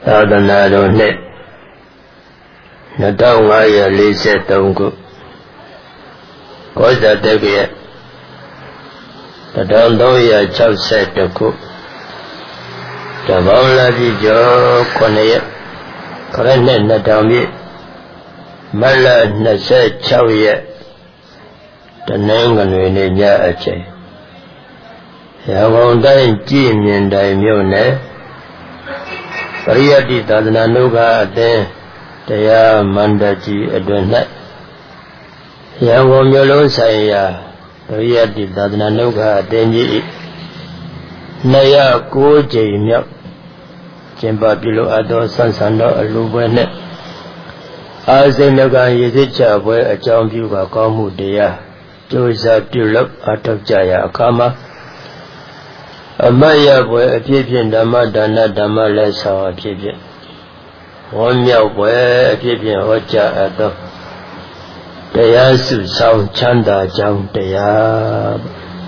သာသနာတော်နှစ်2543ခုကောဇာတက္ကရာ1362ခုတဘောင်းလာပြည့်ကျော်9ရက်ခရစ်နှစ်2000ပြည့်မတ်လ26ရက်တနင်္ဂနွေနေ့ညအချိန်ရန်ကုန်တိုင်းကြည်မြင်တိုင်မြို့နယ်ပရိယတ္တိသာသနာ့အသင်းတရားမန္တကြီးအတွင်၌ရန်ကုန်မြို့လုံးဆိုင်ရာပရိယတ္တိသာသနာ့အသင်းကြီး209ကြိမ်မြောက်ကျင်းပပြုလုပ်အပ်သောဆန်းဆန်းသောအလှူပွဲနှင့်အာဇိနကရည်စည်ချပွဲအကြောင်းပြုကာကောင်းမှုတရားကြိုးစားပြုလုပ်အထောက်ကြရာအခါမှာအမတ်ရပွဲအဖြစ်ဖြင့်ဓမ္မဒါနဓမ္မလက်ဆောင်အဖြစ်ဖြင့်ဝမ်းမြောက်ပွဲအဖြစ်ဖြင့်ဟောကြားအပ်သောတရားစုဆောင်ချမ်းသာကြောင်းတရား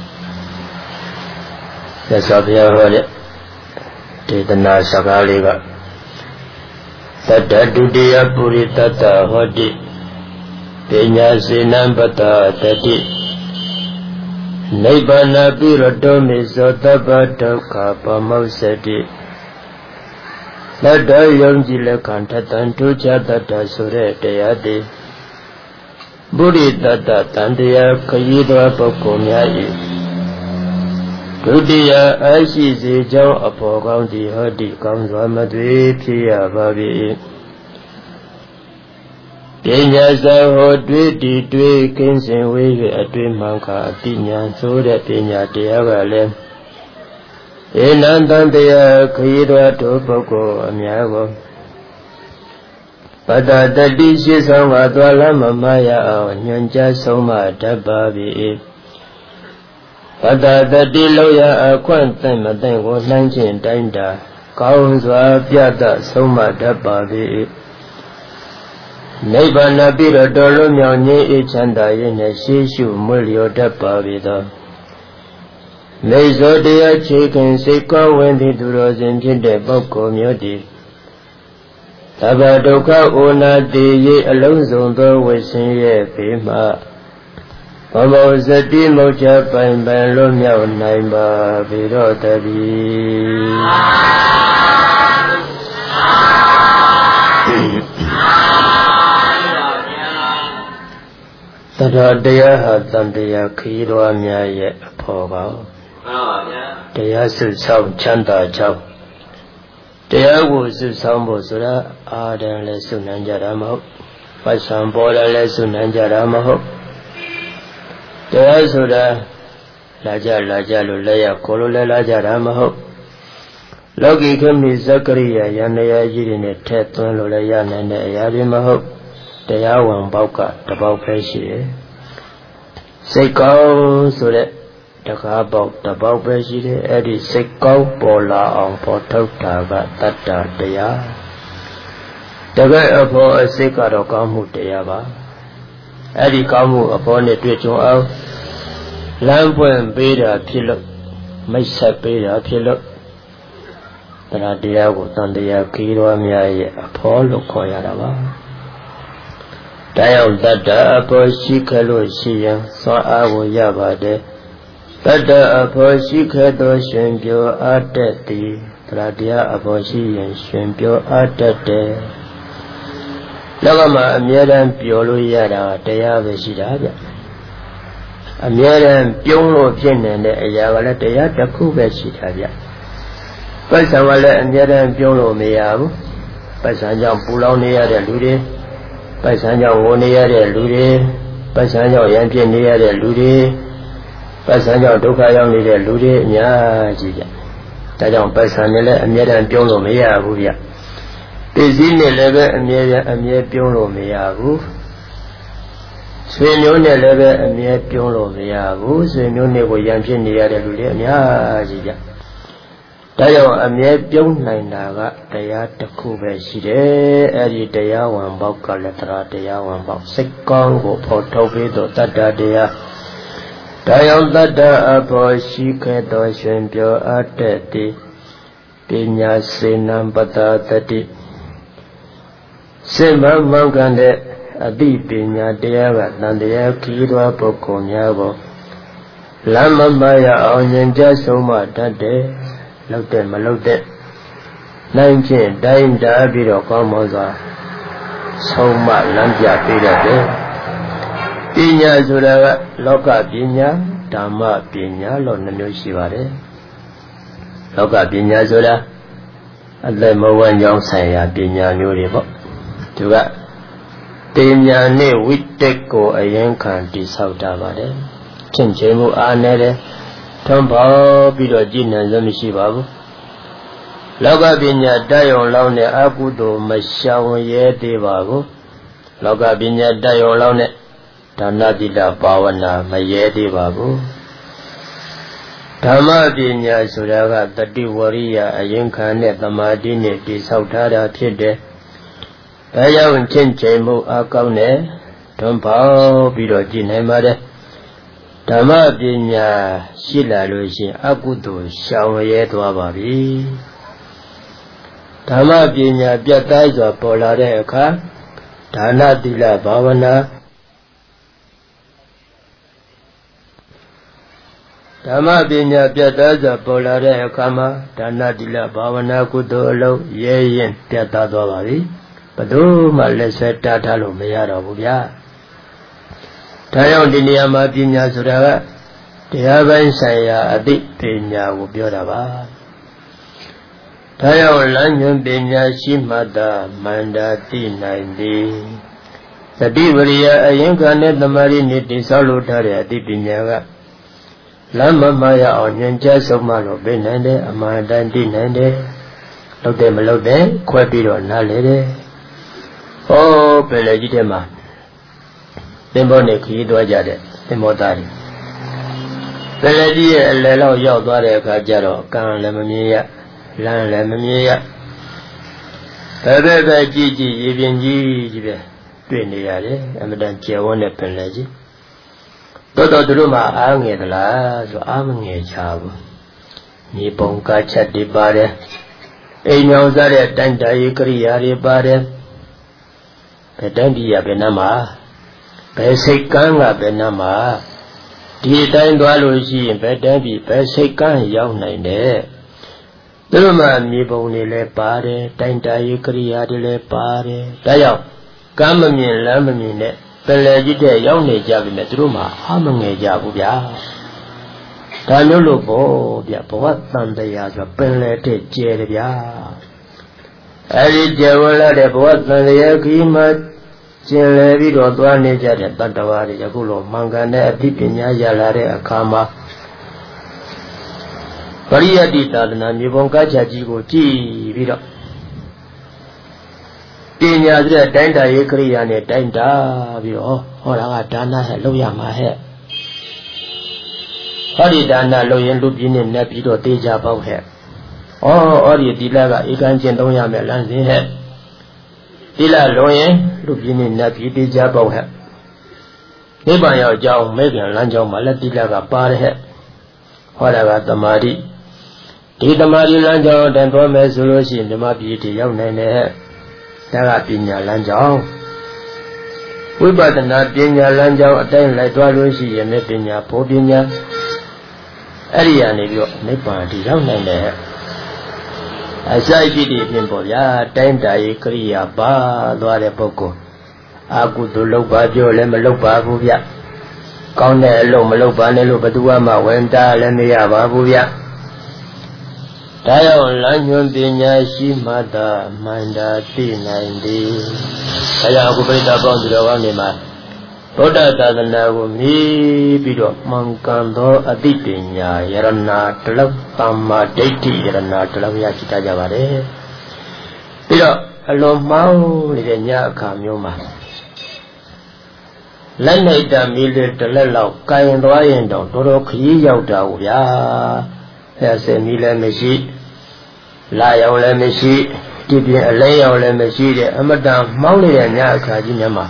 သက်စွာဘုရားဟောတဲ့ဒေသနာစကားလေးကသတ္တဒုတိယပုရိသတ္တဟောတိပညာစေနံပတ္တတတိနိဗ္ဗာနပိရတောမိသောတပ္ပဒုက္ခပမောစတိသတ္တယုံကြည်လက်ခံထတံထူးခြားတတ်တာဆိုတဲ့တရားတွေပုရိသတ္တတန်တရားခရီးတော်ပုဂ္ဂိုလ်များ၏ဒုတိယအရှိစေကြောင်းအဖို့ကောင်းသည်ဟောတိကောင်းစွာမသွေဖြစ်ရပါ၏ပညာစာဟောတွေ့တည်တွေ့ကင်းစင်ဝေး၍အတွေ့မှန်ခါအတိညာဆိုတဲ့ပညာတရားကလည်းဧနံတန်တရားခရီးတော်တို့ပုဂ္ဂိုလ်အများကိုပတ္တတတိရှိဆောင်ကသွားလမ်းမမရအောင်ညွှန်ကြားဆုံးမတတ်ပါ၏ပတ္တတတိလောက်ရအခွင့်သိမ့်မသိမ့်ကိုနှိုင်းခြင်းတိုင်းတာကောင်းစွာပြတတ်ဆုံးမတတ်ပါ၏နိဗ္ဗာန်ပိရတော်လွမြောက်ငြိမ်းအေးချမ်းသာရေးနှင့်ရှေးရှုမွေ့လျော်တတ်ပါ၏သောမိစ္ဆောတရားချေခင်စိတ်ကောင်းဝင်သည့်သူတော်စင်ဖြစ်တဲ့ပုဂ္ဂိုလ်မျိုးသည်သဗ္ဗဒုက္ခဩနာတိရေအလုံးစုံသောဝိဆင်းရဲ့ဘေးမှဘမောစတိမုတ်ချပိုင်ပိုင်လွမြောက်နိုင်ပါပေတော့တည်းသတ္တတရားဟာတန်တရားခရီးတော်များရဲ့အဖို့ပါတရားစုဆောင်ချမ်းသာကြောင်းတရားကိုစုဆောင်ဖို့ဆိုတာအားတန်လည်းစုနိုင်ကြတာမဟုတ်ပတ်စံပေါ်လည်းစုနိုင်ကြတာမဟုတ်တရားဆိုတာလာကြလို့လည်းရကိုလိုလည်းလာကြတာမဟုတ်လောကီခမိဇကရိယာယန္တရားကြီးတွေနဲ့ထက်သွင်းလို့လည်းရနိုင်တဲ့အရာတွေမဟုတ်တရားဝင်ပေါက်ကတပေါက်ပဲရှိတယ်စိတ်ကောင်းဆိုတဲ့တကားပေါက်တပေါက်ပဲရှိတယ်အဲ့ဒီစိတ်ကောင်းပေါ်လာအောင်ပေါ်ထုတ်တာကတတ္တတရားတကယ်အဖို့အစိတ်ကတော့ကောင်းမှုတရားပါအဲ့ဒီကောင်းမှုအဖို့နဲ့တွေ့ကြုံအောင်လမ်းပွင့်ပေးတာဖြစ်လို့မိတ်ဆက်ပေးတာဖြစ်လို့တရားကိုတန်တရားခီးတော်များရဲ့အဖို့လို့ခေါ်ရတာပါတရားတတ္တအဖို့ရှိခဲ့လို့ရှိရင်စွမ်းအားကိုရပါတယ်တတ္တအဖို့ရှိခဲ့သောရှင်ပြောအပ်တဲ့သည်တရားအဖို့ရှိရင်ရှင်ပြောအပ်တဲ့လောကမှာအမြဲတမ်းပြောလို့ရတာတရားပဲရှိတာဗျအမြဲတမ်းပြုံးလို့ဖြစ်နေတဲ့အရာကလည်းတရားတစ်ခုပဲရှိတာဗျပတ်စံကလည်းအမြဲတမ်းပြုံးလို့မရဘူးပတ်စံကြောင့်ပူလောင်နေရတဲ့လူတွေပတ်စံကြောင့်ငိုနေရတဲ့လူတွေပတ်စံကြောင့်ရံပြစ်နေရတဲ့လူတွေပတ်စံကြောင့်ဒုက္ခရောက်နေတဲ့လူတွေအများကြီးဗျဒါကြောင့်ပတ်စံနဲ့လည်းအမြဲတမ်းပြုံးလို့မရဘူးဗျပစ္စည်းနဲ့လည်းပဲအမြဲပြုံးလို့မရဘူးဆွေမျိုးနဲ့လည်းပဲအမြဲပြုံးလို့မရဘူးဆွေမျိုးနဲ့ကိုရံပြစ်နေရတဲ့လူတွေအများကြီးဗျဒါကြောင့်အမြဲပြုံးနိုင်တာကတရားတစ်ခုပဲရှိတယ်အဲ့ဒီတရားဝင်ပေါက်ကလည်းတရားဝင်ပေါက်စိတ်ကောင်းကိုဖော်ထုတ်ပြီးတော့တတ္တတရားဒါကြောင့်တတ္တအဖို့ရှိခဲ့သောရှင်ပြောအပ်တဲ့ Pinya senam pata tati Sema mangkande Adi pinya deyaga Nandaya kirwa pokonyago Lama maya aunyenja soma dade Laute malaute Nainchen dain da biro komoza Soma lampya pirate Pinya suraga Loka pinya Dhamma pinya lo namyo shivare Loka pinya sura Adle mawan jong saya pinya nyuri po Juga Pinya ni witek ko ayen kan di sauta bade Chenchemu anere Thambao biro jinan zami shivabu Loka pinya dayong lao ne akudo masyawan ye devabu Loka pinya dayong lao ne Dana dila bawana maye devabu Dhamma pinya suraga tati wariya ayen kan ne tamadi ne di sauta da phide Ayaw chenchemu akaw ne Thambao biro jinan mare Dhamma pinya shila lo shin akudo shawan ye dwa bi Dhamma pinya pyatai swa paw la de akha Dana dila bhavana Dhamma pinya pyatai swa paw la de akha ma Dana dila bhavana kudo alau ye yin pyata dwa ba bi Bado ma leswe tata lo maya do bu bya Dayaung di niya ma pinya suraga Daya bain saya adi pinya ko pyo da ba Dayaung lanyun pinya shimata manda ti nain di Sati wariya ayen ka ne tamari ni ti sao lo thare adi pinya ka Lama maya aung nyancha soma lo pe nain de Amanda ti nain de Laute malaute khwe pi do na le de Oh pele ji de ma Thimbo ne khiri twa ja de thimbo ta ri Pele ji ye alle law yaw twa de akha ja do kan le ma myin ya Lan le ma myin ya Bebe ji ji ye pyin ji ji be Twi ne ya de Amadan chewon ne pele ji Toto tu ma a nge da la so a ma nge cha bu Ni pong ka chat di ba de Ai nyaw sa de tan da yi kriya ri ba de Bedan dia benama Besekan ga benama Di tain dwa lo shi bedan bi besekan yaw nai de Turu ma mi bong ni le pa de Tain da yi kriya de le pa de Da yaw Kan ma myin lan ma myin ne Pele ji de yaw ne ja bi me turu ma a ma nge ja bu bya Da nyo lo bo bya Bawat tantaya so pele te je de bya Ari jawala de bawat tantaya ki ma Chin le bi do twa ne ja de tattawa de yaku lo mangan ne ati pinya ya la de akha ma Pariyati tadana mi bong ka cha ji ko ji bi do Pinya de tain da ye kriya ne tain da bi ho la ga dana he lo ya ma he Hori dana lo yin lu pi ne na bi do te ja pao he Ori tila ga ikan chin tong ya me lan sin he Tila lo yin lu pi ne na bi te ja pao he Ni ban yaw jaw me kyan lan jaw ma la tila ga pa de he Hora ga tamari Di tamari lan jaw dan twa me so lo shin Dhamma pi te yaw nai ne he Da ga pinya lan jaw Vipadana pinya lan jaw atain lai twa lo shi ye me pinya pho pinya Ariya ne byo Nipan ti yaw nai ne he Asai pi ti phin po bya Tain da yi kriya ba twa de pukkol Akudo lok ba pyo le ma lok ba bu bya Kaung ne along ma lok ba ne lo batuwa ma wen ta le ma ya ba bu bya Dayaung lanyun pinya shimata manda ti nain di Dayaung aku berita pang di dalam ni ma Buddha tadana ko mi pi do mangkan do ati pinya yarana talak tamma daithi yarana talak ya kita ja ba de Pi do alon mau ni de nya akha myo ma Lan nai ta mi le talat law kain twa yin taw do khyi yaw ta ko bya Ya se mi le ma shi La yaw le ma shi Ti pin alai yaw le ma shi de amata maung ni de nya akha ji nya ma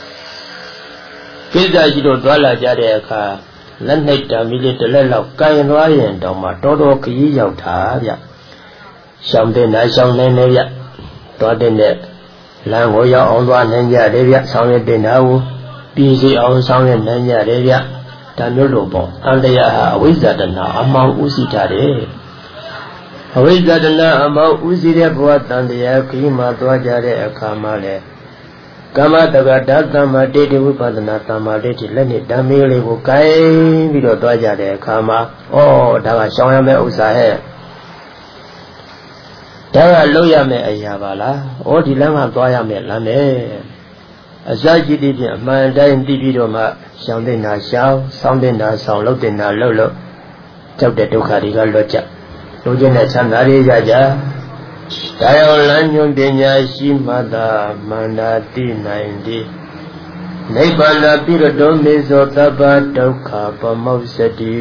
Kiza ji do twa la ja de akha Lan nai ta mi le talat law kain twa yin taw ma do khyi yaw ta bya ဆောင်တဲ့နာဆောင်နေနေရတော်တဲ့နဲ့လမ်းကိုရောက်အောင်သွားနိုင်ကြတယ်ဗျဆောင်ရတဲ့နာကိုပြည်စီအောင်ဆောင်ရနိုင်ကြတယ်ဗျဒါမျိုးလို့ပေါ့အန္တရာဟာအဝိဇ္ဇာတဏအမောင်ဥစီထားတယ်အဝိဇ္ဇာတဏအမောင်ဥစီတဲ့ဘဝတန်တရားခီးမှာသွားကြတဲ့အခါမှာလေကမ္မတက္ကတာသမ္မာတိတိဝိပဿနာသမ္မာတိလက်နဲ့ဓမ္မလေးကိုကိုင်းပြီးတော့သွားကြတဲ့အခါမှာဒါကရှောင်ရမယ့်ဥစ္စာဟဲ့ဒါကလုပ်ရမယ့်အရာပါလားဒီလမ်းကသွားရမယ့်လမ်းပဲအစရှိသဖြင့်အမှန်တိုင်းသိပြီးတော့မှရှောင်တဲ့နာရှောင်ဆောင်းတဲ့နာဆောင်းလုပ်တဲ့နာလုပ်လို့ကြောက်တဲ့ဒုက္ခတွေကလွတ်ကြလူချင်းနဲ့ချမ်းသာရကြကြဒါရောလမ်းညွှန်ပညာရှိမှသာမန္တာတိနိုင်သည်နိဗ္ဗာန်ပိရတောမေဇောတပ္ပဒုက္ခပမောစတိ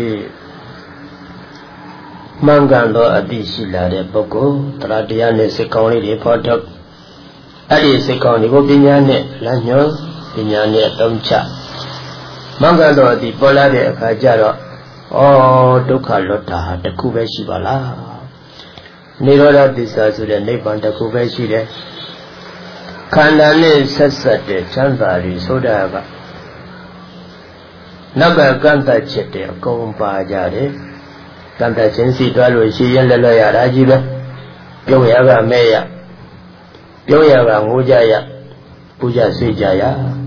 မှန်ကန်သောအတိရှိလာတဲ့ပုဂ္ဂိုလ်တရားတရားနဲ့စိတ်ကောင်းလေးတွေဖော်ထုတ်အဲ့ဒီစိတ်ကောင်းတွေကိုပညာနဲ့လမ်းညွှန်ပညာနဲ့သုံးချမှန်ကန်သောအတိပေါ်လာတဲ့အခါကျတော့ဒုက္ခလွတ်တာတခုပဲရှိပါလားနိရောဓသစ္စာဆိုတဲ့နိဗ္ဗာန်တခုပဲရှိတယ်ခန္ဓာနဲ့ဆက်ဆက်တဲ့ချမ်းသာတွေဆိုတာကနောက်ကကန့်သက်ချက်တွေအကုန်ပါကြတယ်ကန့်သက်ခြင်းစီတွားလို့ရှိရင်လည်းလွတ်ရတာကြီးပဲပြုံးရကမဲ့ရပြုံးရကငိုကြရပူကြဆွေးကြရ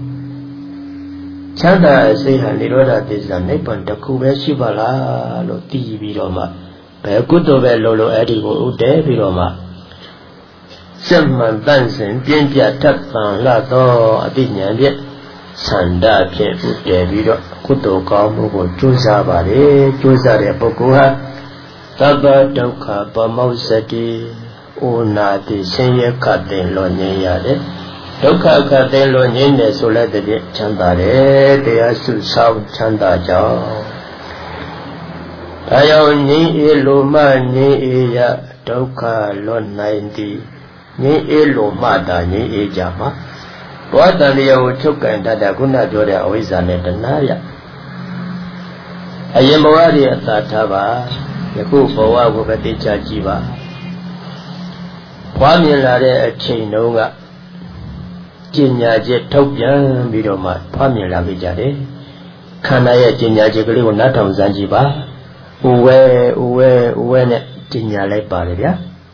ချမ်းသာအစိဟာနိရောဓသစ္စာနိဗ္ဗာန်တခုပဲရှိပါလားလို့သိပြီးတော့မှဘယ်ကုသိုလ်ပဲလို့အဲ့ဒီကိုဥတည်ပြီးတော့မှစက်မှန်တန့်စင်ပြင်းပြထပ်ပန်လာသောအတိညာဖြင့်ဆန္ဒဖြင့်ဥတည်ပြီးတော့ကုသိုလ်ကောင်းမှုကိုကြိုးစားပါလေကြိုးစားတဲ့ပုဂ္ဂိုလ်ဟာသဗ္ဗဒုက္ခပမောစတိဩနာတိဆင်းရဲခတ်တဲ့လွန်ငြိမ်းရတယ်ဒုက္ခခတ်တဲ့လွန်ငြိမ်းတယ်ဆိုလည်းတည်းချမ်းသာတယ်တရားစုဆောင်ချမ်းသာကြောင်းအယောငြိမ်းအေးလိုမှငြိမ်းအေးရဒုက္ခလွတ်နိုင်သည်ငြိမ်းအေးလိုမှသာငြိမ်းအေးကြမှာဘောတန်တရားကိုချုပ်ကန်တတ်တဲ့ခုနပြောတဲ့အဝိဇ္ဇာနဲ့တဏှာရအရင်ဘဝတွေအသာထားပါယခုဘဝကိုပဲသိချကြည့်ပါဘွားမြင်လာတဲ့အချိန်တုန်းကကျင်ညာချက်ထုတ်ပြန်ပြီးတော့မှဘွားမြင်လာကြတယ်ခန္ဓာရဲ့ကျင်ညာချက်ကလေးကိုနားထောင်စမ်းကြည့်ပါဥဝဲနဲ့ကျင်ညာလိုက်ပါလေဗျာ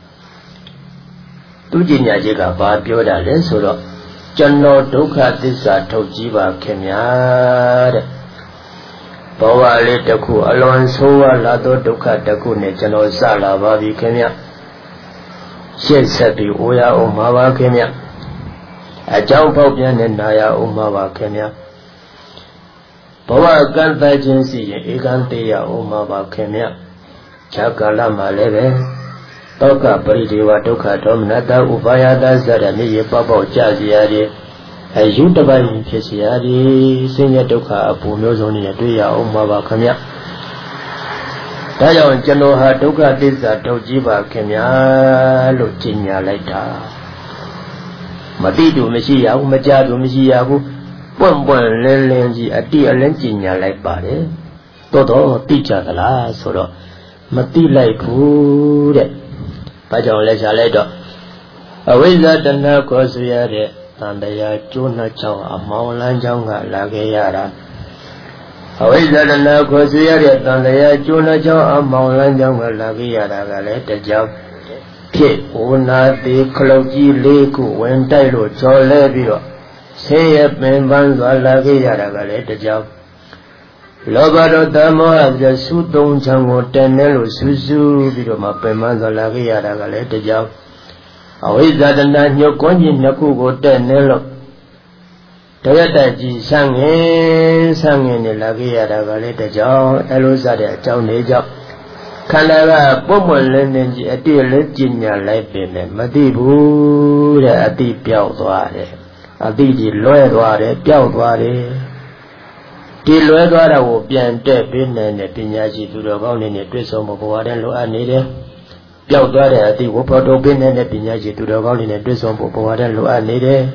သူကျင်ညာချက်ကဘာပြောတာလဲဆိုတော့ကျွန်တော်ဒုက္ခသစ္စာထုတ်ကြည့်ပါခင်ဗျာတဲ့ဘဝလေးတစ်ခုအလွန်ဆိုးဝါးလာသောဒုက္ခတစ်ခုနဲ့ကျွန်တော်စလာပါပြီခင်ဗျရှေ့ဆက်ပြီးအိုရအောင်ပါပါခင်ဗျအကြောင်းပေါက်ပြန်နဲ့နာရအောင်ပါပါခင်ဗျဘဝကံတတ်ခြင်းစီရင်ဧကံတေယအောင်ပါပါခင်ဗျခြားကာလမှာလည်းပဲတောကပရိဒေဝဒုက္ခဒေါမနတဥပါယတဇရမြေရပေါပေါကြစီရည်အယုတပိုင်းဖြစ်စီရည်ဆင်းရဲဒုက္ခအပူမျိုးစုံနဲ့တွေ့ရအောင်ပါပါခင်ဗျဒါကြောင့်ကျွန်တော်ဟာဒုက္ခသစ္စာထုတ်ကြည့်ပါခင်ဗျာလို့ကြင်ညာလိုက်တာမတိတူမရှိရဘူးမကြတူမရှိရဘူးပွန့်ပွန့်လင်းလင်းကြီးအတိအလင်းကြင်ညာလိုက်ပါတယ်တော့တိကြသလားဆိုတော့မတိလိုက်ဘူးတဲ့ဘာကြောင့်လဲရှားလိုက်တော့အဝိဇ္ဇာတဏှာကိုဆိုရတဲ့တန်တရားကျိုးနှောက်ကြောင့်အမောင်လန်းကြောင့်ကလာခဲ့ရတာအဝိဇ္ဇာတဏှာကိုဆိုရတဲ့တန်တရားကျိုးနှောက်ကြောင့်အမောင်လန်းကြောင့်ကလာခဲ့ရတာကလည်းတကြောင်ဖြစ်ဩနာတိခလုတ်ကြီးလေးခုဝင်တိုက်လို့ကြော်လဲပြီးတော့ဆင်းရဲပင်ပန်းစွာလာခဲ့ရတာကလည်းတကြောင်လောဘဒေါသမောဟပြစုသုံးချံကိုတန်နေလို့စူးစူးပြီးတော့မှပင်ပန်းစွာလာခဲ့ရတာကလည်းတကြောင်အဝိဇ္ဇာတဏှာညှို့ကွင်းကြီးနှစ်ခုကိုတက်နေလို့တရတကြီးဆန်းငင်နဲ့လာခဲ့ရတာကလည်းတကြောင်အဲလိုစတဲ့အကြောင်းတွေကြောင့်ခန္ဓာကပုံမလင်းနေကြီးအတိအလင်းကျင်ညာလိုက်ပင်နဲ့မသိဘူးတဲ့အတိပြောက်သွားတယ်အတိကြီးလွဲသွားတယ်ပြောက်သွားတယ်ဒီလွဲသွားတာကိုပြန်တက်ပြီးနေတဲ့ပညာရှိသူတော်ကောင်းတွေနဲ့တွေ့ဆုံဖို့ဘဝတည်းလိုအပ်နေတယ်ပျောက်သွားတဲ့အတိကိုဖော်ထုတ်ပြီးနေတဲ့ပညာရှိသူတော်ကောင်းတွေနဲ့တွေ့ဆုံဖို့ဘဝတည်းလိုအပ်နေတယ်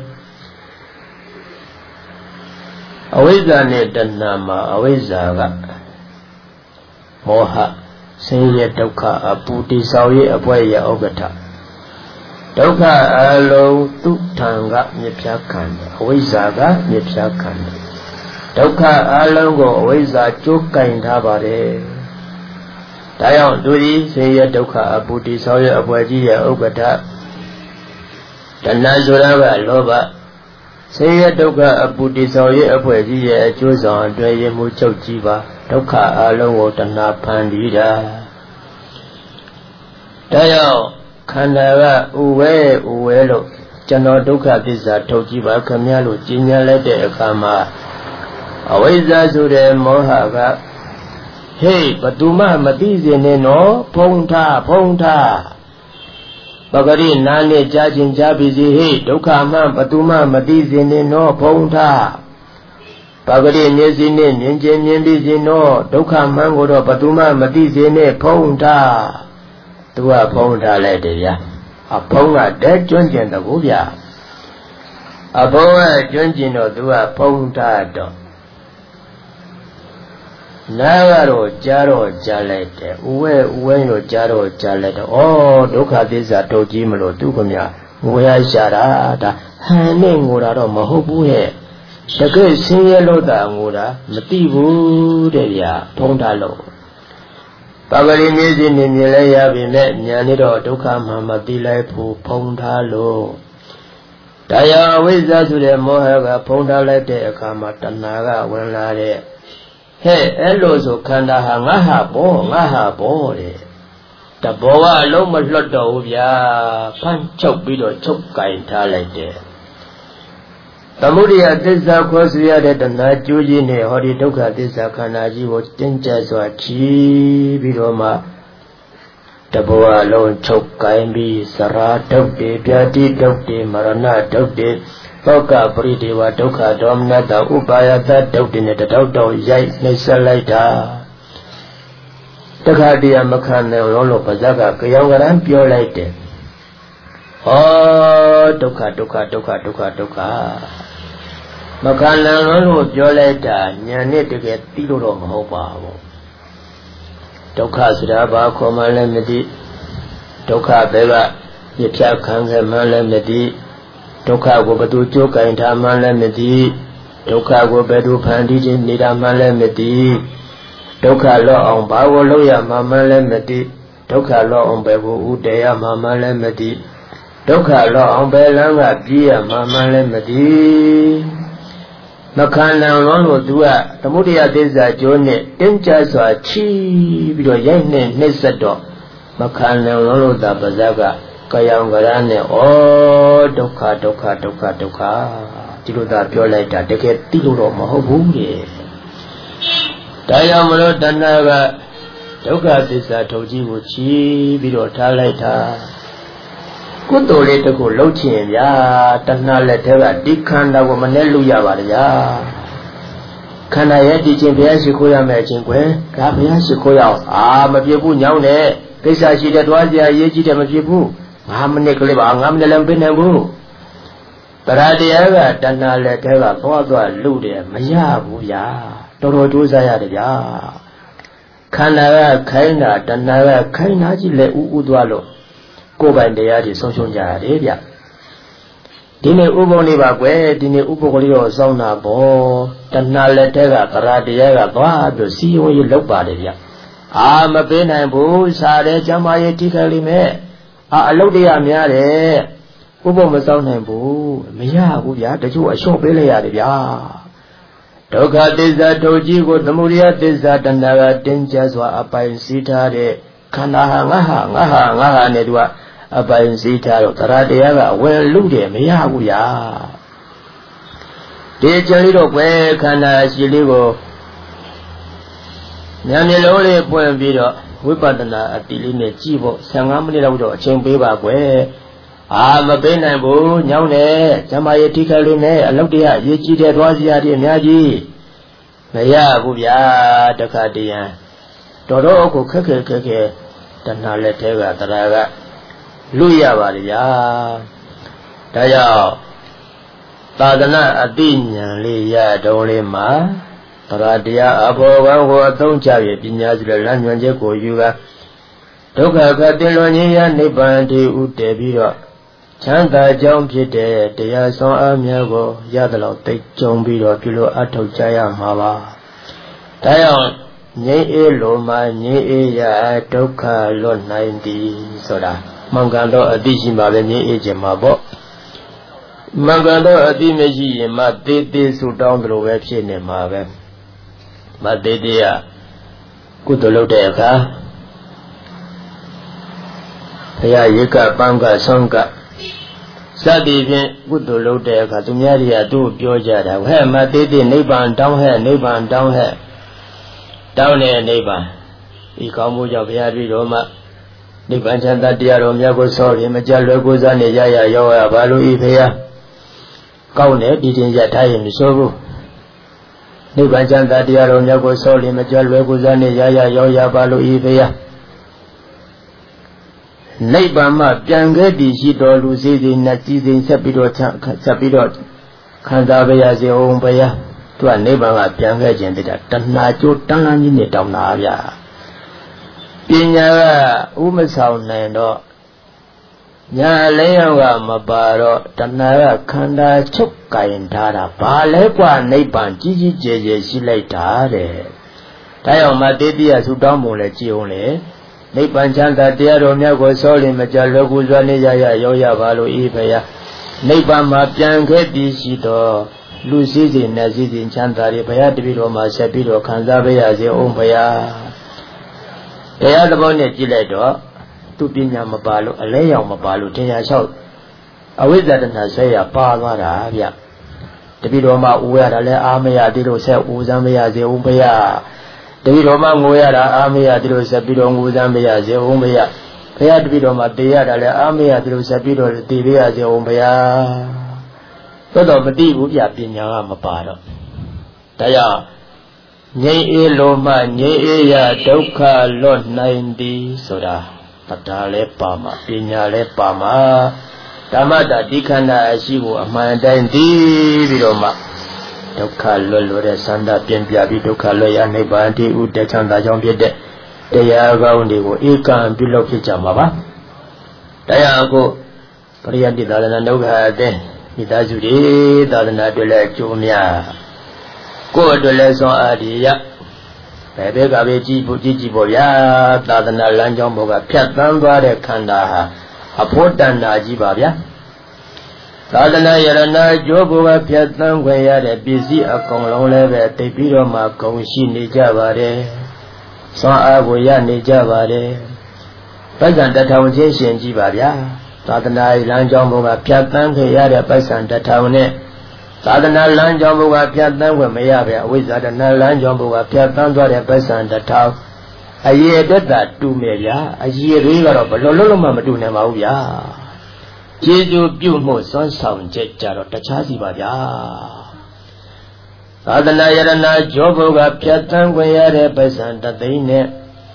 အဝိဇ္ဇာနဲ့တဏှာမှာအဝိဇ္ဇာကမောဟ sinh ye dukkha aputi sao ye apwe ya ogata dukkha along tu thanga mipya khanda avizza ga mipya khanda dukkha along ko avizza chok kain tha pare da yaung tu di sinh ye dukkha aputi sao ye apwe ji ya ogata tanna soda ga loba sinh ye dukkha aputi sao ye apwe ji ye a cိုးဆောင်အတွဲရမှုချုပ်ကြည့်ပါဒုက္ခအလုံးကိုတဏှာဖန်တီးတာဒါကြောင့်ခန္ဓာကဥဝဲလို့ကျွန်တော်ဒုက္ခသစ္စာထုတ်ကြည့်ပါခင်ဗျားလို့ကြီးညာလိုက်တဲ့အခါမှာအဝိဇ္ဇာဆိုတဲ့မောဟကဟေးဘသူမှမသိစေနဲ့နော်ဖုံးထားပဂရိနာနဲ့ကြားချင်းကြားပြီစီဟေးဒုက္ခမှဘသူမှမသိစေနဲ့နော်ဖုံးထားပဂရိမျက်စိနဲ့မြင်ချင်းမြင်ပြီစီနော်ဒုက္ခမှန်ကိုတော့ဘသူမှမသိစေနဲ့ဖုံးထားသူကဖုံးထားလိုက်တယ်ဗျာအဖုံးကတဲကျွန်းကျင်တကူဗျာအဖုံးကကျွန်းကျင်တော့သူကဖုံးထားတော့နာကတော့ကြားလိုက်တယ်ဥဝဲလို့ကြားလိုက်တော့ဩဒုက္ခသစ္စာထုတ်ကြည့်မလို့သူကမြငိုရရှာတာဒါဟန်နဲ့ငိုတာတော့မဟုတ်ဘူးရဲ့တကယ်ဆင်းရဲလို့တာငိုတာမသိဘူးတဲ့ဗျာဖုံးထားလို့ပဂရိမျက်စိနဲ့မြင်လဲရပြီမဲ့ညာနေတော့ဒုက္ခမှမသိလိုက်ဘူးဖုံးထားလို့တရားဝိဇ္ဇာဆိုတဲ့မောဟကဖုံးထားလိုက်တဲ့အခါမှာတဏှာကဝင်လာတဲ့ဟဲ့အဲ့လိုဆိုခန္ဓာဟာငါဟာဘောတဲ့တဘောကအလုံးမလွတ်တော့ဘူးဗျာဖမ်းချုပ်ပြီးတော့ချုပ်ကင်ထားလိုက်တယ်သမုဒိယသစ္စာခွဲဆိုရတဲ့တဏှာကျိုးကြီးနဲ့ဟောဒီဒုက္ခသစ္စာခန္ဓာကြီးကိုတင်းကျပ်စွာချီးပြီးတော့မှတဘောအလုံးချုပ်ကင်ပြီးစရာဒုတ်တေပြာတိဒုတ်တေမရဏဒုတ်တေသောကပရိဒေဝဒုက္ခဒေါမနတဥပါယသဒုတ်တေနဲ့တတောက်တောက်ရိုက်နှိမ့်ဆက်လိုက်တာတခါတည်းမခံနိုင်လို့ပါဇက်ကကြောင်ကရန်ပြောလိုက်တယ်ဟောဒုက္ခမခံနိုင်လို့ပြောလိုက်တာညာနဲ့တကယ်သိလို့တော့မဟုတ်ပါဘူးဒုက္ခဆိုတာဘာခေါ်မှလည်းမသိဒုက္ခပဲကပြဖြတ်ခံခဲ့မှလည်းမသိဒုက္ခကိုဘယ်သူကြိုးကင်ထားမှလည်းမသိဒုက္ခကိုဘယ်သူဖန်တီးခြင်းနေတာမှလည်းမသိဒုက္ခလောအောင်ဘာကိုလုပ်ရမှလည်းမသိဒုက္ခလောအောင်ဘယ်ကိုဥတည်ရမှလည်းမသိဒုက္ခလောအောင်ဘယ်လမ်းကပြေးရမှလည်းမသိမခံနိုင်လို့သူကသမုဒိယသစ္စာကျိုးနဲ့တင်းကျပ်စွာချီးပြီးတော့ရိုက်နှိမ့်ဆက်တော့မခံနိုင်လို့သာပါဇက်ကကြောင်ကရန်နဲ့ဒုက္ခဒီလိုသာပြောလိုက်တာတကယ်သိလို့တော့မဟုတ်ဘူးလေဒါကြောင့်မလို့တဏှာကဒုက္ခသစ္စာထုတ်ကြီးကိုချီးပြီးတော့ထားလိုက်တာကုသိုလ်လေးတစ်ခုလုပ်ချင်ဗျာတဏှာလက်ထဲကဒီခန္ဓာကိုမနဲ့လူရပါလေဗျာခန္ဓာရဲ့ဒီချင်းဘုရားရှိခိုးရမယ်ချင်းကွယ်ဒါဘုရားရှိခိုးရအောင်မပြစ်ဘူးညောင်းတယ်ကိစ္စရှိတဲ့တွားစရာရေးကြည့်တယ်မပြစ်ဘူး5မိနစ်ကလေးပါ5မိနစ်လည်းမပြနိုင်ဘူးတရားတရားကတဏှာလက်ထဲကသွားလူတယ်မရဘူးဗျာတော်တော်ကြိုးစားရတယ်ဗျာခန္ဓာကခိုင်းတာတဏှာကခိုင်းတာကြီးလက်ဥသွားလို့ကိုယ်ပိုင်တရားကြီးဆုံးရှုံးကြရတယ်ဗျဒီနေ့ဥပုံလေးပါကွယ်ဒီနေ့ဥပုပ်ကလေးတော့စောင်းတာပေါ့တဏှာလက်ထဲကတရားတရားကသွားပြီးစီဝေးလောက်ပါတယ်ဗျမပေးနိုင်ဘူးစားတယ်ကျမ်းမာရေးထိခိုက်လိမ့်မယ်အလုတ်တရားများတယ်ဥပုပ်မစောင်းနိုင်ဘူးမရဘူးဗျာတချို့အလျှော့ပေးလိုက်ရတယ်ဗျာဒုက္ခသစ္စာထုတ်ကြီးကိုသမုဒယသစ္စာတဏှာကတင်းကျပ်စွာအပိုင်စီးထားတဲ့ခန္ဓာဟာငါဟာနဲ့သူကအပိုင်စီးထားတော့တရားတရားကဝင်လူတယ်မရဘူးဗျာဒီကျန်လေးတော့ကွယ်ခန္ဓာရှိလေးကိုဉာဏ်မျိုးလုံးလေးပွင့်ပြီးတော့ဝိပဿနာအတိလေးနဲ့ကြည့်ဖို့15မိနစ်လောက်တော့အချိန်ပေးပါကွယ်မပေးနိုင်ဘူးညောင်းတယ်ကျမရဲ့ထိခိုက်လေးနဲ့အလုတ်တရားရေးကြည့်တဲ့သွားစရာတွေအများကြီးမရဘူးဗျာတခါတည်းတော်တော်ကိုခက်တဏှာလက်ထဲကတရားကလူရပါလေဗျာဒါကြောင့်သာသနာအတိညာလေးရတော်လေးမှာတရားအဘောကဟောအသုံးချရပညာစီလမ်းညွှန်ချက်ကိုယူက Dukkha Katiloniya Nibbandi Utte Biro Chanta Jom Pite Deya Son Amyago Yadalo Te Jom Biro Pilo Ato Jaya Mava Tayon Nye Loma Nye Ya Dukkha Lon 90 Soda Mangalo Adishima Nye Jemabo Mangalo Adimeji Matete Sudan Rovechi Nemave Matetia Kutolo Deka Paya Yika Panga Songa Sadi Kutolo Deka Tumyaria do Biojada He Matete Niban down here Niban down here down here Niban Ikamuja Payari Roma Niban Chanta Diaro Miago Sori Majalo Guzani Yaya Yoa Balu Ipea Kaune Didin Yatayin Sobu Niban Chanta Diaro Miago Sori Majalo Guzani Yaya Yoya Balu Ipea Naibama Piangedi Shito Lucy Nazi Sapiro Kanzabaya Zeombaya to a neighbor Pianga that Tanajo Tanani Tamnavia Pinya Umasau Nando Yalewa Mabaro Tanara Kanda Chuka in Tara Palekwa Neiban Gigi Jeje Silatare Tayo Matedia Sudamule Gione Niban Chanta Diaro Miago Soli Majalo Guzani Yaya Yoya Balu Ipaya Niban Mapiangedi Shito Lucy Nazi Chantari Paya Dibiro Masapiro Kanzabaya Zeombaya They are the bonnet Giledo to Pinya Mabalu, a lay on Mabalu, Tia Shout. A wizard and Nasaya Pavara, ya. The Bidoma Uera Amea Dilo Se Uzamea Zeombaya. The Bidoma Muera Amea Dilo Sabidon Uzamea Zeombaya. Payad Bidoma Deada Amea Dilo Sabido Divia Zeombaya. Todo Madibu Yapinya Maparo. Taya Nye Loma Nye Ya Dukkha Lon 90 Soda Tatale Pama Pinya Le Pama Tamada Dikana Ashibu Amanda Di Vidoma Dukkha Lolo Sanda Pienpiabi Dukkha Loya Nebandi Ude Chanda Jombide Deya Gaundi Go Ikan Bilo Pichamaba Taya Go Priyanti Dalana Noga De Midazuri Dalana Dele Chumia Go to lesson Adia Pebega Beji Puji Boya, Tadana Lanjamboga, Piatamba de Kandaha, a Portan Najibabia Tadana Yarana, Joboga, Piatan, where they busy a Kongleve, Tepiro Mako, Shini Javare, Sa Avoya Nijavare, Peasant that town Jason Jibabia, Tadana Lanjamboga, Piatan, Yada Peasant that town. Sadana Lanjambuga Piatan when Mayabia with Sadana Lanjambuga Piatan to the person that town. A year did that 2 million, a year river of Loloma do Namauya. Jesu Bumo son sound jet of the Chazibaya. Sadana Yarana Jobuga Piatan when Yada person that they ne.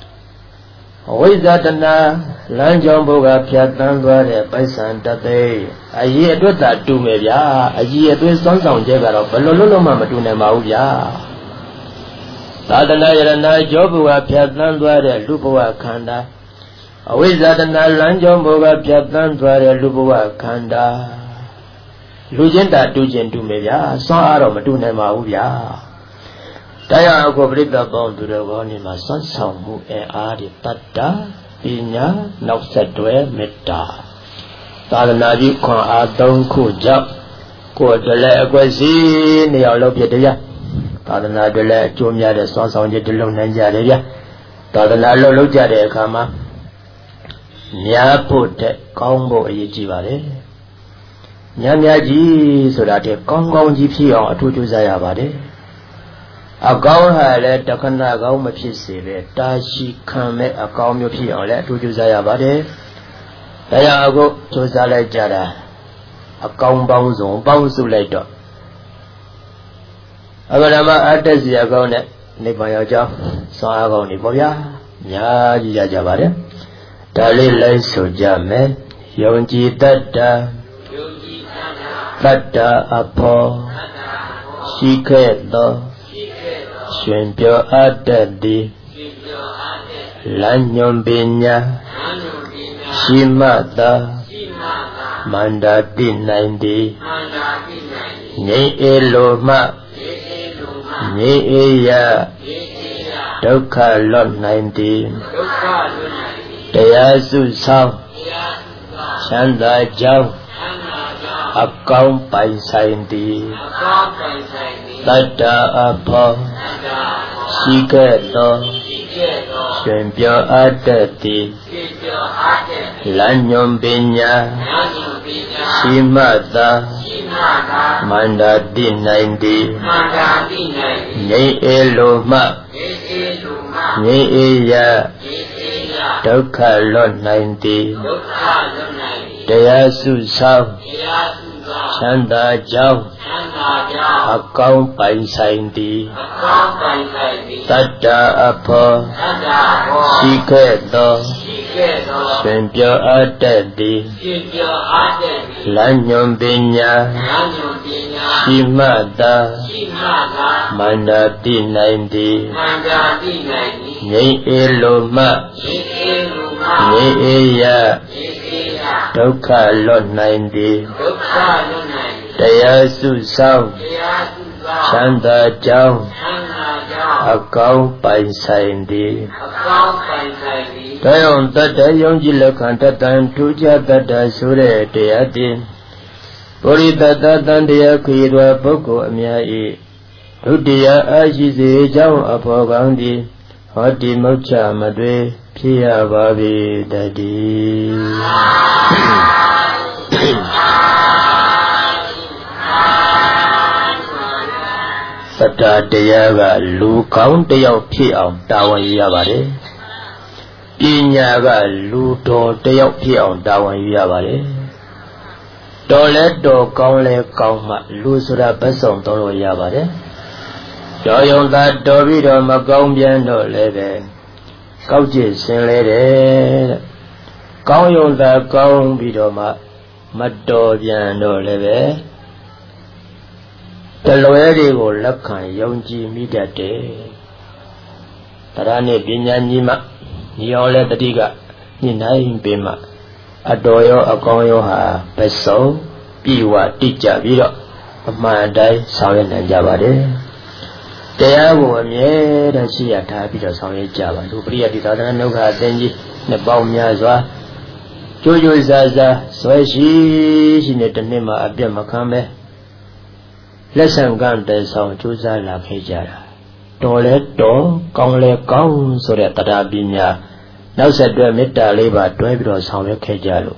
With Sadana Lanjambuga Piatan to the person that they. A year do that 2 million, a year to some sound jagger of Loloma do Namauya. Sadana Yarana Jobua Piatan Dware Lupua Kanda. Away Sadana Lanjamboga Piatan Dware Lupua Kanda. Lugenda Dujen 2 million, saw Aromatuna Mauya. Taya Gobrita bound to the Ronima Son Samu and Adi Tata, Pina, Noxetwe, Meta. Tadanaji Kon Adon Kujap, Ko de la Guazi, Neolopia. Tadana de la Jumia de Sons on the Lunanja. Tadana Loloja de Kama Nya put Congo Yijivare Nyanyaji, so that a Congo GP or two to Zayabade. A gown had let the Kanaga Mapisi, Tashi come a commupi or let to Zayabade. Dayago to Zala Jada, a compound zone, bounce later. Agadama Adazia Gonet, Nibayaja, Sago Niboya, Yaja Javare, Dali Lenso Jame, Yonji Tata, Tata Apo, Shikedo, Swimpio Adadi, Lanyom Binya Shimata Mandati 90 Nye Eloma Nye Eya Dukha Lot 90 Dayasu Sao Chanda Jau Akong Pai Saindi Tata Apo Shiketo Shempyo Adati Lanyom Binya Shimata Mandati 90 Nye Eloma Nye Eya Dukha Lot 90 Dayasu Sao Chanda Jau Akong Pai Saindi Tata Apo Shiketo Shempyo Adati Lanyom Binya Shimata Mandati 90 Nye Eloma Nye Eya Dukha Lot 90 Dayasu Sao Chanda Jau Akong Pai Saindi Tayong Tata Yongjilakhan Tatan Tuja Tata Sure Teyati Puri Tata Tandaya Khidwa Pukko Amyai Dutiya Ashise Jau Apogandi Hoti Moksha Madwe Phiya Bhavi Dadi Sata Deyaga Lu Kaung Deyaw Phiyaw Tawan Yabare Pinyaga Lu Do Deyaw Phiyaw Tawan Yabare Dole Do Kaung Le Kaung Ma Lu Sura Basong Toro Yabare Doyong Ta Dobi Do Ma Kaung Bian Do Lebe Kau Jie Sin Le De Kaung Yong Ta Kaung Bi Do Ma Do Bian Do Lebe Talweri go lakhan yongji midate Tarane pinya nyima niyong le tatiga ninayin pima Adoyo akongyo ha peso piwa tija biro Amandai sawe nanjabade Taya go amye da siya tha biro sawe jaba Lupriya di sadhana nukha tenji Nepao mya zwa Jojo zaza Soe shi ne tanima abya makambe Lesson Gan Day Song Chuza La Khejara Tole To Kong Le Kong So that Tata Binya Now said to Meta Labor 12 Song Khejalo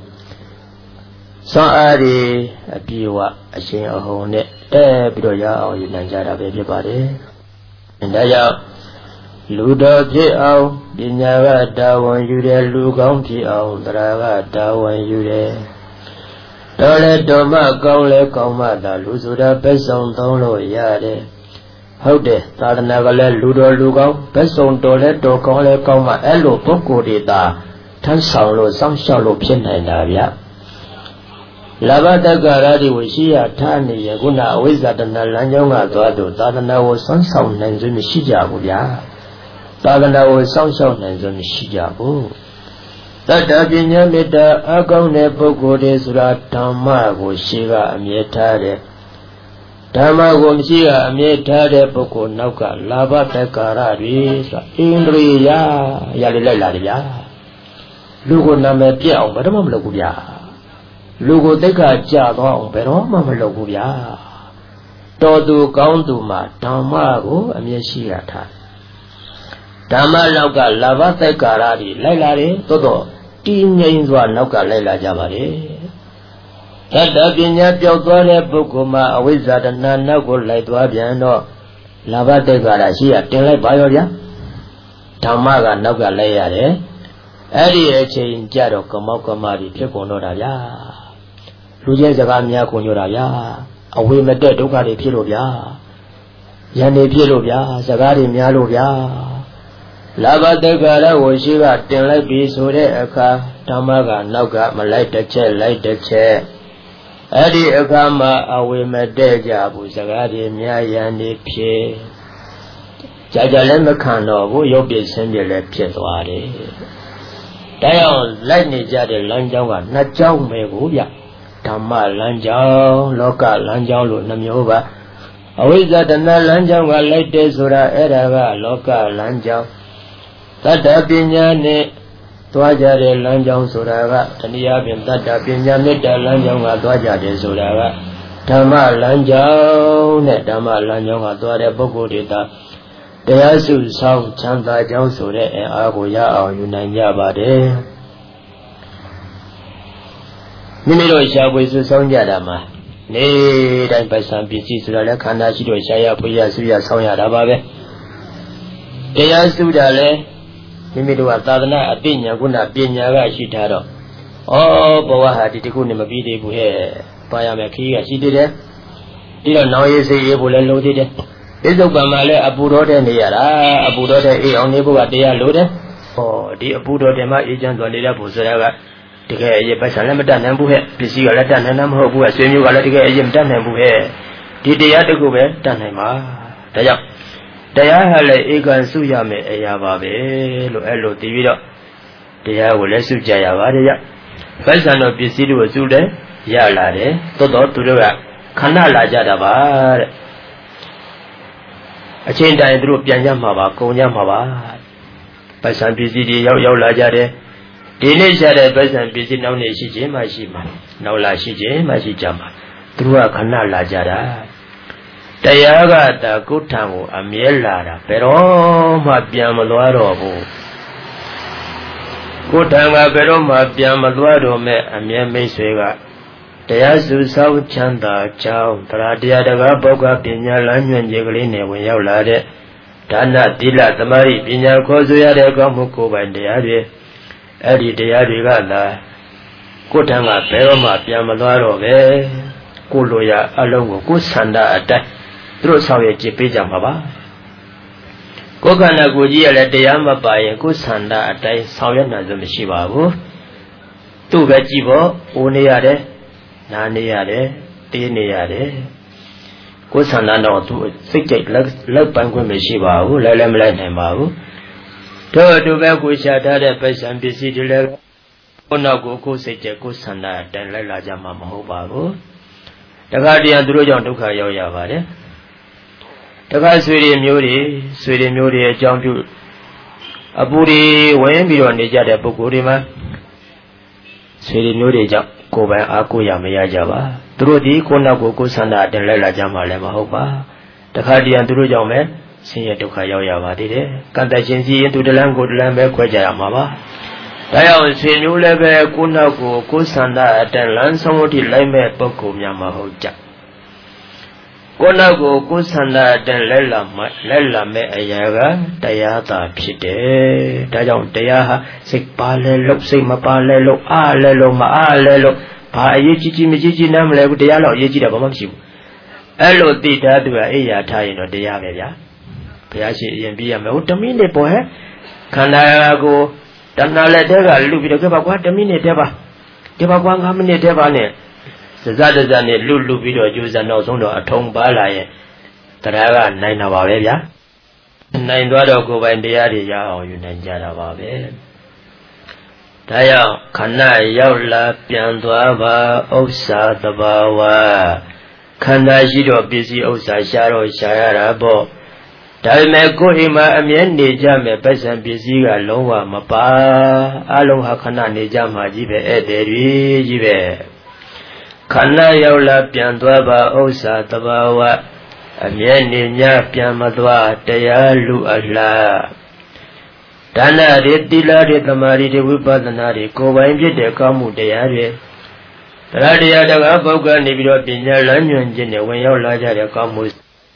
So Ari Abiwa a shame of home net there Bidoya or Nanjara baby body and I Ludo J.O. Binyara Dawan Yude Lugong J.O. Draga Dawan Yude Dole Doma Gong Le Kong Mata Lusuda Pesong Tong Lo Yade Hode Tadanagale Ludo Lugong Pesong Dole Do Kong Le Kong Ma Elo Poko Dita Tan Sang Lo Sang Shao Lo Pien Nai Navia Lavada Garadi Wishia Tani Yaguna Wizadana Lanyonga Dwado Tadana was Sang Shao Nanzumi Shijabu Ya Tadana was Sang Shao Nanzumi Shijabu Tata Binya Mita Agong Ne Poko De Sura Dhamma Go Shiga Amyetare Dhamma Go Shiga Amyetare Poko Nauka Lava Tekarari Sa Indriya Yali Lariya Lugo Name Piao Badamam Logubia Lugo Deka Jadong Peroma Logubia Todo Gaundu Ma Dhamma Go Amyeshirata Dhamma Lauka Lava Tekarari Lailari Todo Tingin Zwa Nauka Laila Jabari Tata Binya Piotone Pukuma Awizadana Nago Laitwa Biano Lava Tekarashia Tinglai Bayoria Tamaga Nauka Layare Adi Eche Jaro Kamakamari Piconoraya Luja Zagamia Kunyoraya Away Mede Dukari Pilobia Yani Pilobia Zagari Mialobia Lava Tegara Washiga Tinlai Bisure Aka Tamaga Nauka Malai Teche Light Teche Adi Akama Away Mede Jabu Zagari Mia Yani Pie ကြာကြာလည်းမခံတော့ဘူးရုပ်ပြဆင်းပြလည်းဖြစ်သွားတယ်တရားလိုက်နေကြတဲ့လမ်းကြောင်းကနှစ်ကြောင်းပဲကိုဗျဓမ္မလမ်းကြောင်းလောကလမ်းကြောင်းလို့နှမျိုးပါအဝိဇ္ဇတဏလမ်းကြောင်းကလိုက်တယ်ဆိုတာအဲ့ဒါကလောကလမ်းကြောင်းတတ္တပညာနဲ့သွားကြတဲ့လမ်းကြောင်းဆိုတာကတနည်းအားဖြင့်တတ္တပညာမေတ္တာလမ်းကြောင်းကသွားကြတယ်ဆိုတာကဓမ္မလမ်းကြောင်းနဲ့ဓမ္မလမ်းကြောင်းကသွားတဲ့ပုဂ္ဂိုလ်တွေတရားစုဆောင်ချမ်းသာကြောင်းဆိုတဲ့အင်အားကိုရအောင်ယူနိုင်ကြပါတယ်မိမိတို့ရှားပွေစုဆောင်ကြတာမှာနေတိုင်းပိုက်ဆံပစ္စည်းဆိုတာလည်းခန္ဓာရှိတော့ရှားရဖွေရစုရဆောင်ရတာပါပဲတရားစုတာလည်းမိမိတို့ကသာသနာအသိဉာဏ်ကုဏပညာကရှိထားတော့ဘဝဟာဒီတခုနဲ့မပြီးသေးဘူးဟဲ့ပါရမယ်ခီးကရှိသေးတယ်ပြီးတော့နောင်ရေးစိတ်ရေးဖို့လည်းလိုသေးတယ်ပိဿုပံမှာလည်းအပူတော်တဲ့နေရတာအပူတော်တဲ့အေးအောင်နေဖို့ကတရားလိုတယ်ဒီအပူတော်တဲ့မှာအေးချမ်းစွာနေရဖို့ဆိုတာကတကယ်အရေးပတ်စံလည်းမတတ်နိုင်ဘူးဟဲ့ပစ္စည်းကလည်းတတ်နိုင်မှာမဟုတ်ဘူးဆွေမျိုးကလည်းတကယ်အရေးမတတ်နိုင်ဘူးဟဲ့ဒီတရားတစ်ခုပဲတတ်နိုင်မှာဒါကြောင့်တရားဟာလည်းဧကံစုရမယ်အရာပါပဲလို့အဲ့လိုသိပြီးတော့တရားကိုလည်းစုကြရပါတယ်ကြပတ်စံတော်ပစ္စည်းတွေကိုစုတယ်ရလာတယ်သို့တော့သူတို့ကခဏလာကြတာပါတဲ့အချိန်တိုင်းသူတို့ပြန်ကြမှာပါကုန်ကြမှာပါပတ်စံပစ္စည်းတွေရောက်လာကြတယ်ဒီနေ့ရှာတဲ့ပတ်စံပစ္စည်းနောက်နေ့ရှိခြင်းမှရှိမှာနောက်လာရှိခြင်းမှရှိကြမှာသူတို့ကခဏလာကြတာတရားကတာကိုယ်ထံကိုအမြဲလာတာဘယ်တော့မှပြန်မသွားတော့ဘူးကိုယ်ထံကဘယ်တော့မှပြန်မသွားတော့မဲ့အမြဲမိတ်ဆွေကတရားစုဆောင်းချမ်းသာကြောင်းတရားတကားပုဂ္ဂပညာလမ်းညွှန်ခြင်းကလေးနဲ့ဝင်ရောက်လာတဲ့ဒါနသီလသမာဓိပညာခေါ်ဆိုရတဲ့ကောင်းမှုကိုယ်ပိုင်တရားတွေအဲ့ဒီတရားတွေကသာကိုယ်ထံကဘယ်တော့မှပြန်မသွားတော့ပဲကိုလိုရာအလုံးကိုကိုယ်ဆန္ဒအတိုင်းသူတို့ဆောင်ရွက်ကြည့်ပေးကြမှာပါကိုယ်ခန္ဓာကိုယ်ကြီးရလည်းတရားမပါရင်ကိုယ်ဆန္ဒအတိုင်းဆောင်ရွက်နိုင်စွမ်းမရှိပါဘူးသူ့ပဲကြည့်ဖို့အိုးနေရတယ်နားနေရတယ်တေးနေရတယ်ကိုယ်ဆန္ဒတော့သူစိတ်ကြိုက်လောက်ပိုင်ခွင့်မရှိပါဘူးလဲမလိုက်နိုင်ပါဘူးတို့အတူပဲကိုရှာထားတဲ့ပတ်စံပစ္စည်းတွေလည်းကိုနောက်ကိုစိတ်ကြိုက်ကိုဆန္ဒအတိုင်းလိုက်လာကြမှာမဟုတ်ပါဘူးတခါတည်းသူတို့ကြောင့်ဒုက္ခရောက်ရပါတယ်တခါဆွေတွေမျိုးတွေအကြောင်းပြုအပူတွေဝင်ပြီးတော့နေကြတဲ့ပုဂ္ဂိုလ်တွေမှာဆွေတွေမျိုးတွေကြောင့်ကိုယ်ပိုင်အားကိုးရမရကြပါသူတို့ဒီကိုနောက်ကိုဆန္ဒအတိုင်းလိုက်လာကြမှာလည်းမဟုတ်ပါတခါတည်းသူတို့ကြောင့်ပဲဆင်းရဲဒုက္ခရောက်ရပါသေးတယ်ကံတခြင်းစီရင်သူတလန်းကိုတလန်းပဲခွဲကြရမှာပါဒါကြောင့်ဆွေမျိုးလည်းပဲကိုနောက်ကိုဆန္ဒအတိုင်းလမ်းဆုံးဖို့ထိလိုက်မဲ့ပုဂ္ဂိုလ်များမဟုတ်ကြကိုနောက်ကိုဆန္ဒအတိုင်းလက်လာမဲ့အရာကတရားသာဖြစ်တယ်ဒါကြောင့်တရားဟာစိတ်ပါလဲလို့စိတ်မပါလဲလို့အားလဲလို့မအားလဲလို့ဘာအရေးကြီးမကြီးနားမလဲဘူးတရားတော့အရေးကြီးတာဘာမှမရှိဘူးအဲ့လိုသိတာသူကအိယာထားရင်တော့တရားပဲဗျာဘုရားရှိအရင်ပြရမယ်ဟို10မိနစ်ပေါ်ဟဲ့ခန္ဓာကိုတဏှာလက်တဲကလူပြီးတော့ကဲပါကွာ10မိနစ်တဲပါကဲပါကွာ5မိနစ်တဲပါနဲ့စစနဲ့လူပြီးတော့ကျိုးစားနောက်ဆုံးတော့အထုံပါလာရဲ့တရားကနိုင်တာပါပဲဗျာနိုင်သွားတော့ကိုယ်ပိုင်တရားတွေရအောင်ယူနိုင်ကြတာပါပဲဒါကြောင့်ခဏရောက်လာပြန်သွားပါဥစ္စာသဘာဝခန္ဓာရှိတော့ပစ္စည်းဥစ္စာရှာတော့ရှာရတာပေါ့ဒါပေမဲ့ကိုယ်အိမ်မှာအမြဲနေကြမယ်ပတ်စံပစ္စည်းကလုံးဝမပါအလုံးဟာခဏနေကြမှာကြီးပဲဧည့်သည်တွေကြီးပဲခဏရောက်လာပြန်သွားပါဥစ္စာသဘာဝအမြဲနေညပြန်မသွားတရားလူအလားဒါနတွေသီလတွေသမာဓိတွေဝိပဿနာတွေကိုယ်ပိုင်ဖြစ်တဲ့ကောင်းမှုတရားတွေတရားတကားပုဂ္ဂိုလ်နေပြီးတော့ပညာလမ်းညွှန်ခြင်းနဲ့ဝင်ရောက်လာကြတဲ့ကောင်းမှု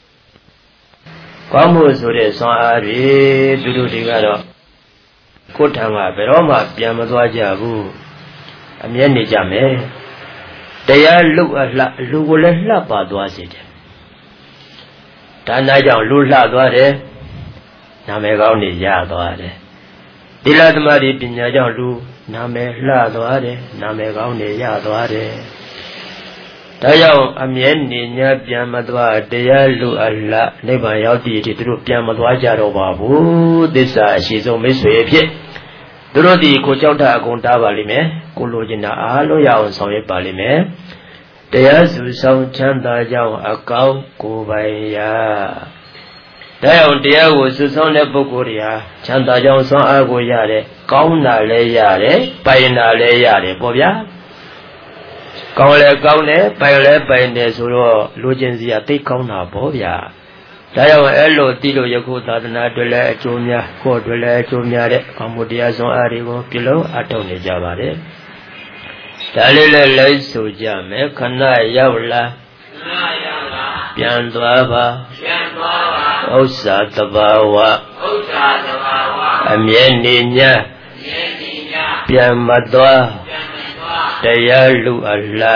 ဆိုတဲ့ဆွမ်းအားတွေသူတို့တွေကတော့ကိုယ်ထံကဘယ်တော့မှပြန်မသွားကြဘူးအမြဲနေကြမယ်တရားလူအလှလူကိုလည်းလှပါသွားစေတယ်ဒါနကြောင့်လူလှသွားတယ်နာမည်ကောင်းနေရသွားတယ်သီလသမာဓိပညာကြောင့်လူနာမည်လှသွားတယ်နာမည်ကောင်းနေရသွားတယ်ဒါကြောင့်အမြဲနေညာပြန်မသွားတရားလူအပ်လာနိဗ္ဗာန်ရောက်တည်တည်သူတို့ပြန်မသွားကြတော့ပါဘူးသစ္စာအရှိဆုံးမိတ်ဆွေဖြစ်သူတို့ဒီကိုကြောက်တာအကုန်တားပါလိမ့်မယ်ကိုလိုချင်တာအားလုံးရအောင်ဆောင်ရွက်ပါလိမ့်မယ်တရားစုဆောင်ချမ်းသာကြောင်းအကောင်းကိုယ်ပိုင်ရာဒါကြောင့်တရားကိုစုဆောင်တဲ့ပုဂ္ဂိုလ်တွေဟာချမ်းသာကြောင်းဆွမ်းအားကိုရတယ်ကောင်းတာလည်းရတယ်ပိုင်တာလည်းရတယ်ပေါ့ဗျာကောင်းလဲကောင်းတယ်ပိုင်လဲပိုင်တယ်ဆိုတော့လိုချင်စရာသိကောင်းတာပေါ့ဗျာဒါကြောင့်အဲ့လိုသိလို့ယခုသာသနာတွေလည်းအကျိုးများကိုယ်တွေလည်းအကျိုးများတဲ့ကောင်းမှုတရားစွမ်းအားတွေကိုပြုလုပ်အထောက်နေကြပါတယ်ဒါလေးလည်းလိုက်ဆိုကြမယ်ခဏရောက်လာပြန်သွားပါဥစ္စာတဘာဝအမြဲနေညပြန်မသွားတရားလူအလှ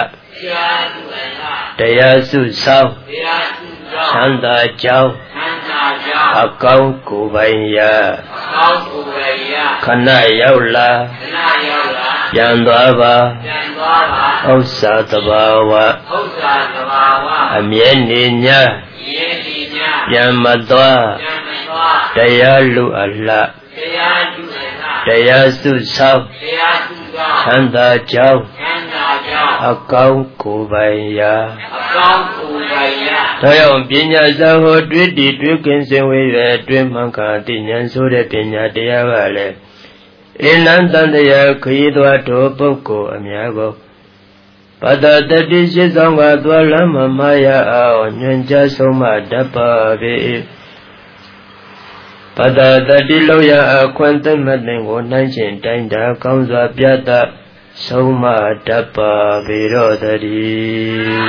တရားစုဆောင်ချမ်းသာကြောင်းအကောင်းကိုယ်ပိုင်ရာခဏရောက်လာပြန်သွားပါဥစ္စာတဘာဝအမြဲနေညပြန်မသွားတရားလူအလှတရားစုဆောင်ချမ်းသာကြောင်းအကောင်းကိုယ်ပိုင်ရာဒါကြောင့်ပညာစာဟောတွေ့တည်တွေ့ကင်းစင်ဝေးရဲ့အတွင်းမှန်ခါတိဉာဏ်ဆိုတဲ့ပညာတရားကလည်းအနန္တတရားခရီးသွားတော်ပုဂ္ဂိုလ်အများကိုပတ္တတတိရှိဆောင်ကသွားလမ်းမမရအောင်ညွှန်ကြားဆုံးမတတ်ပါပေပတ္တတတိလောက်ရအခွင့်သိမ့်မသိကိုနှိုင်းခြင်းတိုင်းတာကောင်းစွာပြတ်တဆုံးမတတ်ပါပေတော့တည်း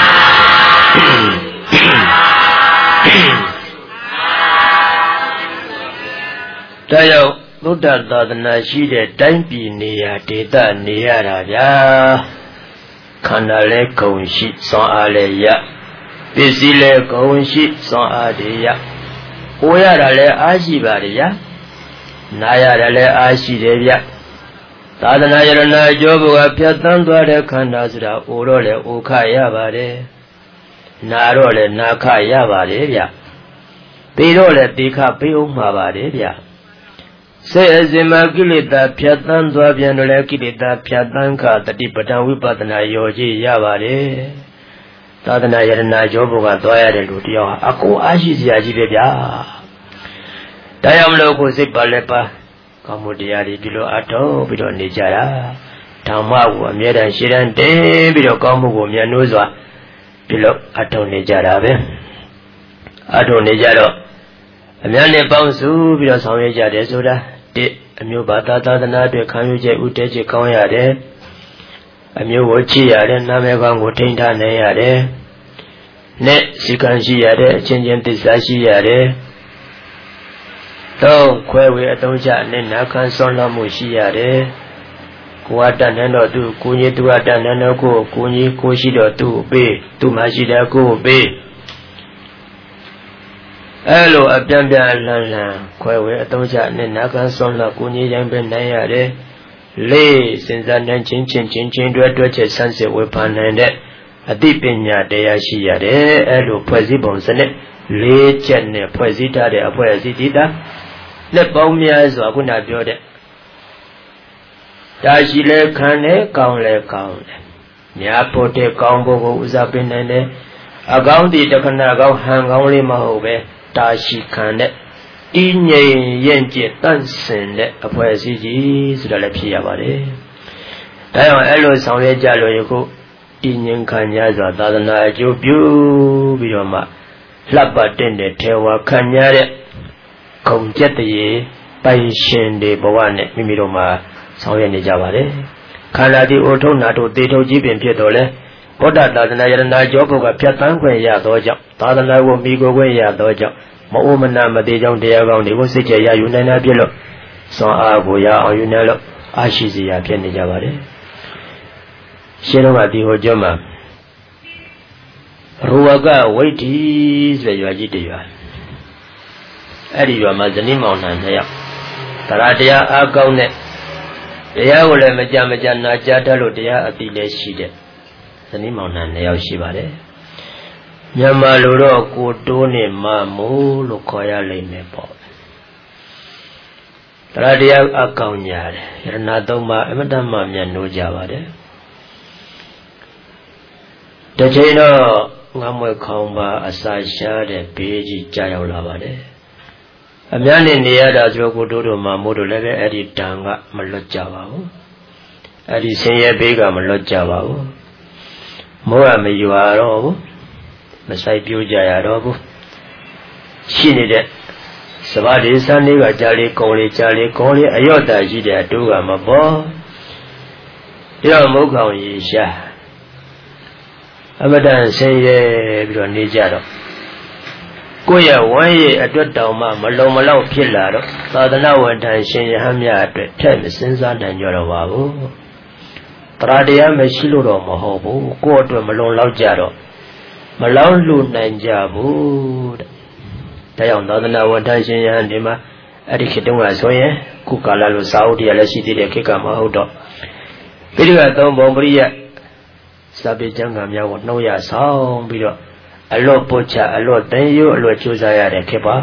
ဒါကြောင့်ဗုဒ္ဓသာသနာရှိတဲ့တိုင်းပြည်နေရာဒေသနေရတာဗျာခန္ဓာလဲဂုံရှိစွမ်းအားလဲရပစ္စည်းလဲဂုံရှိစွမ်းအားတွေရကိုရတာလဲအားရှိပါတယ်ဗျာနာရတာလဲအားရှိတယ်ဗျသာသနာယရဏအကျိုးဘုရားဖြတ်သန်းသွားတဲ့ခန္ဓာဆိုတာအိုတော့လဲအိုခရပါတယ်နာတော့လဲနာခရပါတယ်ဗျသိတော့လဲသိခပေးအောင်မှာပါတယ်ဗျစေအစင်မကိလေသာဖြတ်သန်းသွားပြန်တော့လဲကိလေသာဖြတ်သန်းခတတိပဌာန်ဝိပဿနာရောကြည့်ရပါတယ်သာသနာယရဏအကျိုးဘုရားသွားရတဲ့လူတယောက်အကုန်အားရှိစရာကြီးပဲဗျာဒါကြောင့်မလို့ကိုစိတ်ပါလဲပါကောင်းမှုတရားတွေဒီလိုအထောက်ပြီးတော့နေကြတာဓမ္မကိုအမြဲတမ်းရှင်းတန်းတင်ပြီးတော့ကောင်းမှုကိုမြန်နိုးစွာဒီလိုအထောက်နေကြတာပဲအထောက်နေကြတော့အများနဲ့ပေါင်းစုပြီးတော့ဆောင်ရွက်ကြတယ်ဆိုတာတိအမျိုးဘာသာသာသနာအတွက်ခံယူချက်ဥတည်ချက်ကောင်းရတယ်အမျိုးကိုချစ်ရတယ်နာမည်ကောင်းကိုထိန်းထားနိုင်ရတယ်နဲ့စီကံရှိရတယ်အချင်းချင်းသစ္စာရှိရတယ်တော့ခွဲဝေအသုံးချနဲ့နာခံဆွမ်းလောမှုရှိရတယ်ကိုယ်အတန်နဲ့တော့သူကိုကြီးသူအတန်နဲ့တော့ကိုကြီးကိုရှိတော့သူ့ပေးသူ့မှာရှိတဲ့ကိုပေးအဲ့လိုအပြန်ပြန်လှန်လှန်ခွဲဝေအသုံးချနဲ့နာခံဆွမ်းလောကိုကြီးရင်ပဲနိုင်ရတယ်လေးစဉ်းစားနိုင်ချင်းတွဲချက်ဆန်းစစ်ဝေဖန်နိုင်တဲ့အသိပညာတရားရှိရတယ်အဲ့လိုဖွဲ့စည်းပုံစနစ်၄ချက်နဲ့ဖွဲ့စည်းထားတဲ့အဖွဲ့အစည်းတည်တာလက်ပေါင်းများစွာခုနပြောတဲ့တာရှိလဲခံတယ်ကောင်းလဲကောင်းတယ်များဖို့တဲ့ကောင်းဖို့ကိုဥစားပေးနိုင်တယ်အကောင်းဒီတခဏကောင်းဟန်ကောင်းလေးမဟုတ်ပဲတာရှိခံတဲ့တည်ငြိမ်ရင်ကျတန့်စင်တဲ့အဖွဲ့အစည်းကြီးဆိုတာလည်းဖြစ်ရပါတယ်ဒါကြောင့်အဲ့လိုဆောင်ရွက်ကြလို့ယခုတည်ငြိမ်ခံရစွာသာသနာအကျိုးပြုပြီးတော့မှလှပတဲ့ထေဝါခံရတဲ့ဂုံကျက်တည်းပိုင်ရှင်တွေဘဝနဲ့မိမိတို့မှာဆောင်ရွက်နေကြပါတယ်ခန္ဓာဒီအိုထုံနာတို့တေထုံကြီးပင်ဖြစ်တော်လဲဗုဒ္ဓသာသနာယရဏကျောဘုကဖြတ်တန်းခွင့်ရသောကြောင့်သာသနာကိုမိကိုခွင့်ရသောကြောင့်မအိုမနာမသေးကြောင့်တရားကောင်းတွေကိုစိတ်ကြရယူနိုင်တာဖြစ်လို့စွမ်းအားကိုရအောင်ယူနိုင်လို့အားရှိစေရဖြစ်နေကြပါတယ်ရှင်းတော့ကဒီဟောကျောမှာရူဝကဝိတ္တိဆိုရွာကြီးတရွာအဲ့ဒီရွာမှာဇနီးမောင်နှံ2ယောက်တရားအားကောင်းတဲ့တရားကိုလည်းမကြနာကြားတတ်လို့တရားအသိလည်းရှိတဲ့ဇနီးမောင်နှံ2ယောက်ရှိပါတယ်မြန်မာလူတော့ကိုတိုးနဲ့မမိုးလို့ခေါ်ရလိမ့်မယ်ပေါ့တရားတရားအကောင်ညာတယ်ယရဏသုံးပါးအမတ္တမမြတ်နိုးကြပါတယ်တချိန်တော့ငါမွေခေါင်းပါအစာရှားတဲ့ဘေးကြီးကြာရောက်လာပါတယ်အများနဲ့နေရတာဆိုကိုတိုးတို့မှမိုးတို့လည်းပဲအဲ့ဒီတန်ကမလွတ်ကြပါဘူးအဲ့ဒီဆင်းရဲဘေးကမလွတ်ကြပါဘူးမိုးကမရွာတော့ဘူးမဆိုင်ပြိုးကြရတော့ဘူးရှိနေတဲ့စဘာဒီစန်းလေးကကြာလေးကုံလေးကြာလေးကုံလေးအယော့တာရှိတဲ့အတူကမပေါ်ပြောမုတ်ကောင်ရေရှာအမတန်ဆင်းရဲပြီးတော့နေကြတော့ကိုယ့်ရဲ့ဝမ်းရည်အတွက်တောင်မှမလုံမလောက်ဖြစ်လာတော့သာသနာဝန်ထမ်းရှင်ရဟန်းများအတွက်ထက်မစင်စားနိုင်ကြတော့ပါဘူးတရားတရားမရှိလို့တော့မဟုတ်ဘူးကိုယ့်အတွက်မလုံလောက်ကြတော့မလောက်လူနိုင်ကြဘူးတဲ့ဒါကြောင့်သာသနာဝန်ထမ်းရှင်ရဟန်းဒီမှာအဲ့ဒီခေတ်တုန်းကဆိုရင်ခုကာလလိုစာအုပ်တရားလည်းရှိသေးတယ်ခေတ်ကမဟုတ်တော့ပိဋကသုံးပုံပရိယစာပေကျမ်းဂန်များကိုနှုတ်ရဆောင်ပြီးတော့အလွတ်ပုတ်ချအလွတ်သိယူအလွတ်ကျိုးစားရတဲ့ခေတ်ပါ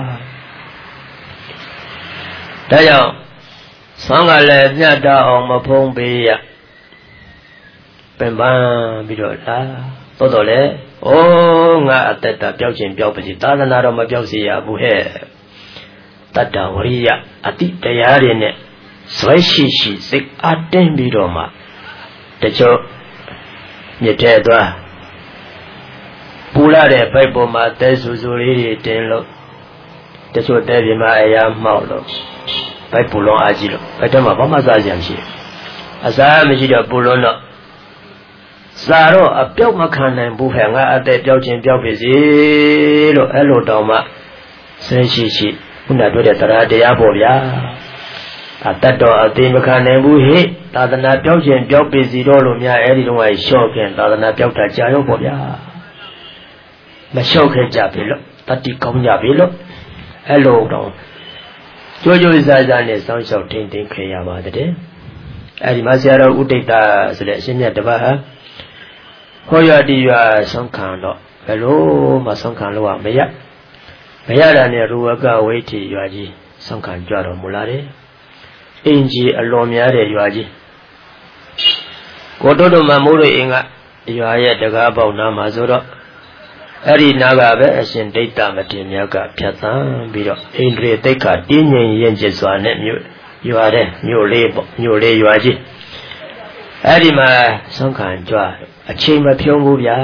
ဒါကြောင့်ဆောင်းကလည်းမြတ်တာအောင်မဖုံးပေးရပင်ပန်းပြီးတော့လာတော်တော်လေဩငါအသက်တာပျောက်ခြင်းပျောက်ပါစေသာသနာတော်မပျောက်စေရဘူးဟဲ့တတ္တဝရိယအတိတရားတွေနဲ့ဇွဲရှိရှိစိတ်အတင်းပြီးတော့မှတချို့မြစ်တဲ့သွားပူလာတဲ့ပိုက်ပေါ်မှာတဲဆူဆူလေးတွေတင်လို့တချို့တဲပြင်မှာအရာမှောက်လို့ပိုက်ပူလုံးအားကြီးလို့ပိုက်ထဲမှာဘာမှစားစရာမရှိဘူးအစားမရှိတော့ပူလုံးတော့စားတော့အပြောက်မခံနိုင်ဘူးဟဲ့ငါအသက်ပြောက်ခြင်းပြောက်ပြီစီလို့အဲ့လိုတောင်မှဆင်းရှိရှိခုနပြောတဲ့တရားတရားပေါ့ဗျာအတတ်တော်အသေးမခံနိုင်ဘူးဟိသာသနာပြောက်ခြင်းပြောက်ပြီစီတော့လို့များအဲ့ဒီတော့လျှော့ခင်သာသနာပြောက်တာကြာရောပေါ့ဗျာမလျှော့ခဲ့ကြပြီလို့တတိကောင်းကြပြီလို့အဲ့လိုတော့ကြိုးကြိုးစားစားနဲ့စောင့်ရှောက်ထိန်သိမ်းခဲ့ရပါတယ်အဲ့ဒီမှာဆရာတော်ဥဒိတဆိုတဲ့အရှင်မြတ်တပါးဟာဟောရတိရွာဆုံးခံတော့ဘယ်လိုမှဆုံးခံလို့မရတာနဲ့ရူဝကဝိထိရွာကြီးဆုံးခံကြတော်မူလာတယ်အင်ကြီးအလွန်များတဲ့ရွာကြီးကိုတိုးတို့မမိုးတို့အင်ကရွာရဲ့တကားပေါက်နားမှာဆိုတော့အဲ့ဒီနားကပဲအရှင်ဒိဋ္ဌမထေရမြတ်ကဖြတ်သန်းပြီးတော့အိန္ဒြေသိက္ခာတင်းငြိမ်ရင်ကျစွာနဲ့ရွာတဲ့မြို့လေးပေါ့မြို့လေးရွာကြီးအဲ့ဒီမှာဆုံးခံကြအချိန်မဖြုံးဘူးဗျာ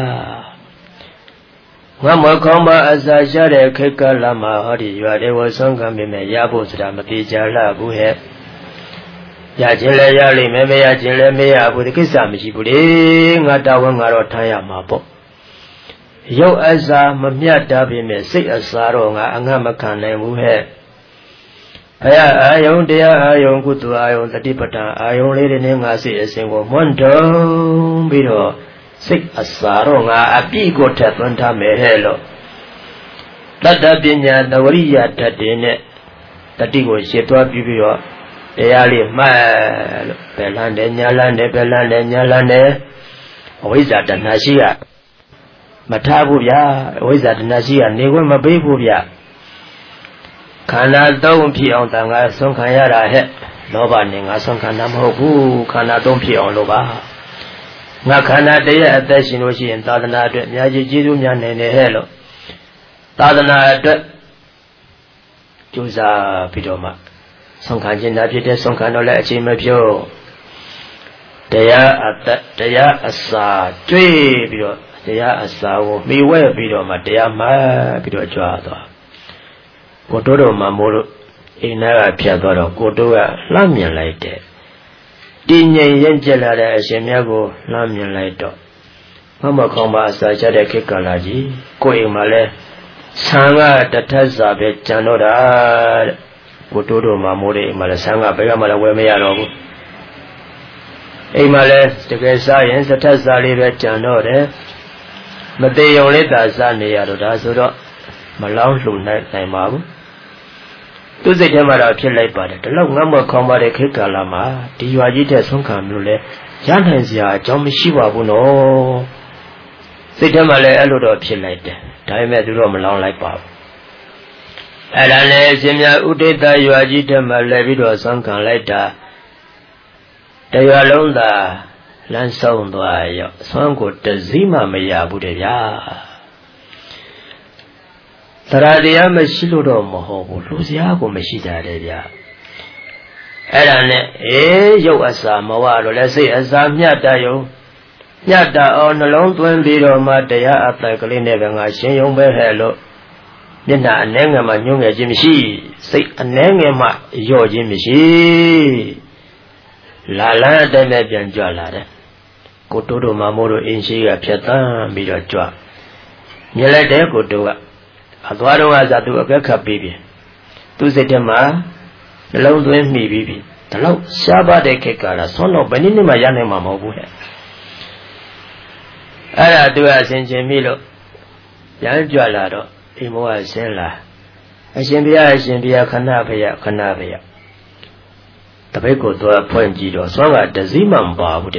ငါမခေါင်းပါအစာရှာတဲ့ခေတ်ကလာမှာဟောဒီရွာတဲ့ဝဆုံးခံမိမယ်ရဖို့ဆိုတာမတိကြလှဘူးဟဲ့ရခြင်းလည်းရလိမ့်မယ်မရခြင်းလည်းမရဘူးဒီကိစ္စမရှိဘူးလေငါတာဝန်ကတော့ထားရမှာပေါ့ရုပ်အစာမမြတ်တာပြင်မဲ့စိတ်အစာတော့ငါအငတ်မခံနိုင်ဘူးဟဲ့ဘုရားအာယုံတရားအာယုံကုသအာယုံတတိပဋ္ဌာန်အာယုံလေးတွေနဲ့ငါစိတ်အစဉ်ကိုမွန်းတုံပြီးတော့စိတ်အစာတော့ငါအပြည့်ကိုထက်သွင်းထားမယ်ဟဲ့လို့တတ္တပညာသဝရိယဓာတ်တွေနဲ့တတိကိုရှင်းသွားပြီးတော့တရားလေးမှတ်လို့ဘယ်လန်းတယ်ညာလန်းတယ်ဘယ်လန်းတယ်ညာလန်းတယ်အဝိဇ္ဇာတဏှာရှိကမထားဘူးဗျာအဝိဇ္ဇာတဏှာရှိကနေခွင့်မပေးဘူးဗျာခန္ဓာသုံးဖြစ်အောင်တန်ခါဆုံးခံရတာဟဲ့လောဘနဲ့ငါဆုံးခံတာမဟုတ်ဘူးခန္ဓာသုံးဖြစ်အောင်လို့ပါငါခန္ဓာတည်းရဲ့အသက်ရှင်လို့ရှိရင်သာသနာအတွက်အများကြီးကျေးဇူးများနိုင်တယ်ဟဲ့လို့သာသနာအတွက်ကြိုးစားပြီးတော့မှဆုံးခံခြင်းသာဖြစ်တဲ့ဆုံးခံတော့လည်းအချိန်မဖြုတ်တရားအသက်တရားအစာတွေ့ပြီးတော့တရားအစာကိုမိဝဲပြီးတော့မှတရားမှတ်ပြီးတော့ကြွားသွားကိုတိုးတော်မှာမို့လို့အိမ်သားကဖြတ်သွားတော့ကိုတိုးကလှမ်းမြင်လိုက်တယ်တင်းငြိမ်ရင်ကျက်လာတဲ့အရှင်မြတ်ကိုလှမ်းမြင်လိုက်တော့မခေါင်းပါအစာချတဲ့ခေတ်ကာလကြီးကိုအိမ်မှာလဲဆံကတထက်စာပဲကြံတော့တာတဲ့ကိုတိုးတော်မှာမို့တဲ့အိမ်မှာလဲဆံကဘယ်ကမှလည်းဝယ်မရတော့ဘူးအိမ်မှာလဲတကယ်စားရင်စထက်စာလေးပဲကြံတော့တယ်မသေးုံလေးသာစားနေရတော့ဒါဆိုတော့မလောင်းလှူနိုင်ပါဘူးသူစိတ်ထဲမှာတော့ဖြစ်လိုက်ပါတယ်ဒီလောက်ငတ်မခေါင်းပါတဲ့ခေတ်ကာလမှာဒီရွာကြီးတဲ့ဆုံးခံမျိုးလဲရနိုင်စရာအကြောင်းမရှိပါဘူးနော်စိတ်ထဲမှာလည်းအဲ့လိုတော့ဖြစ်လိုက်တယ်ဒါပေမဲ့သူတော့မလောင်းလိုက်ပါဘူးအဲ့ဒါနဲ့အရှင်မြတ်ဥဒိတရွာကြီးထဲမှာလဲပြီးတော့ဆောင်းခံလိုက်တာတရွာလုံးသာလမ်းဆုံးသွားရောဆွမ်းကိုတစည်းမှမရဘူးတဲ့ဗျာသရတရားမရှိလို့တော့မဟုတ်ဘူးလူစရာကိုမရှိကြတယ်ဗျာအဲ့ဒါနဲ့ရုပ်အစာမဝလို့လဲစိတ်အစာမြတ်တရုံမြတ်တအောင်နှလုံးသွင်းပြီးတော့မှတရားအတက်ကလေးနဲ့ပဲငါရှင်းယုံပဲဟဲ့လို့မျက်နှာအနှဲငယ်မှညှိုးငယ်ခြင်းမရှိစိတ်အနှဲငယ်မှလျော့ခြင်းမရှိလာလန်းအတိုင်းနဲ့ပြန်ကြွလာတယ်ကိုတိုးတို့မမိုးတို့အင်းရှိကဖြတ်တန်းပြီးတော့ကြွမြင်လိုက်တဲ့ကိုတိုးကအသွားတော့ကစားသူအကက်ခတ်ပြီးပြီသူစိတ်ထဲမှာနှလုံးသွင်းမိပြီးပြီဒါတော့ရှားပါတဲ့ခေတ်ကလာဆွမ်းတော့ဘယ်နည်းမှရနိုင်မှာမဟုတ်ဘူးဟဲ့အဲ့ဒါသူကအစဉ်ချင်းပြီလို့ပြန်ကြွလာတော့အိမ်မောကဆင်းလာအရှင်ဘုရားခဏဖေရခဏဖေရတပိတ်ကိုသွားဖွင့်ကြည့်တော့ဆွမ်းကတစည်းမှမပါဘူး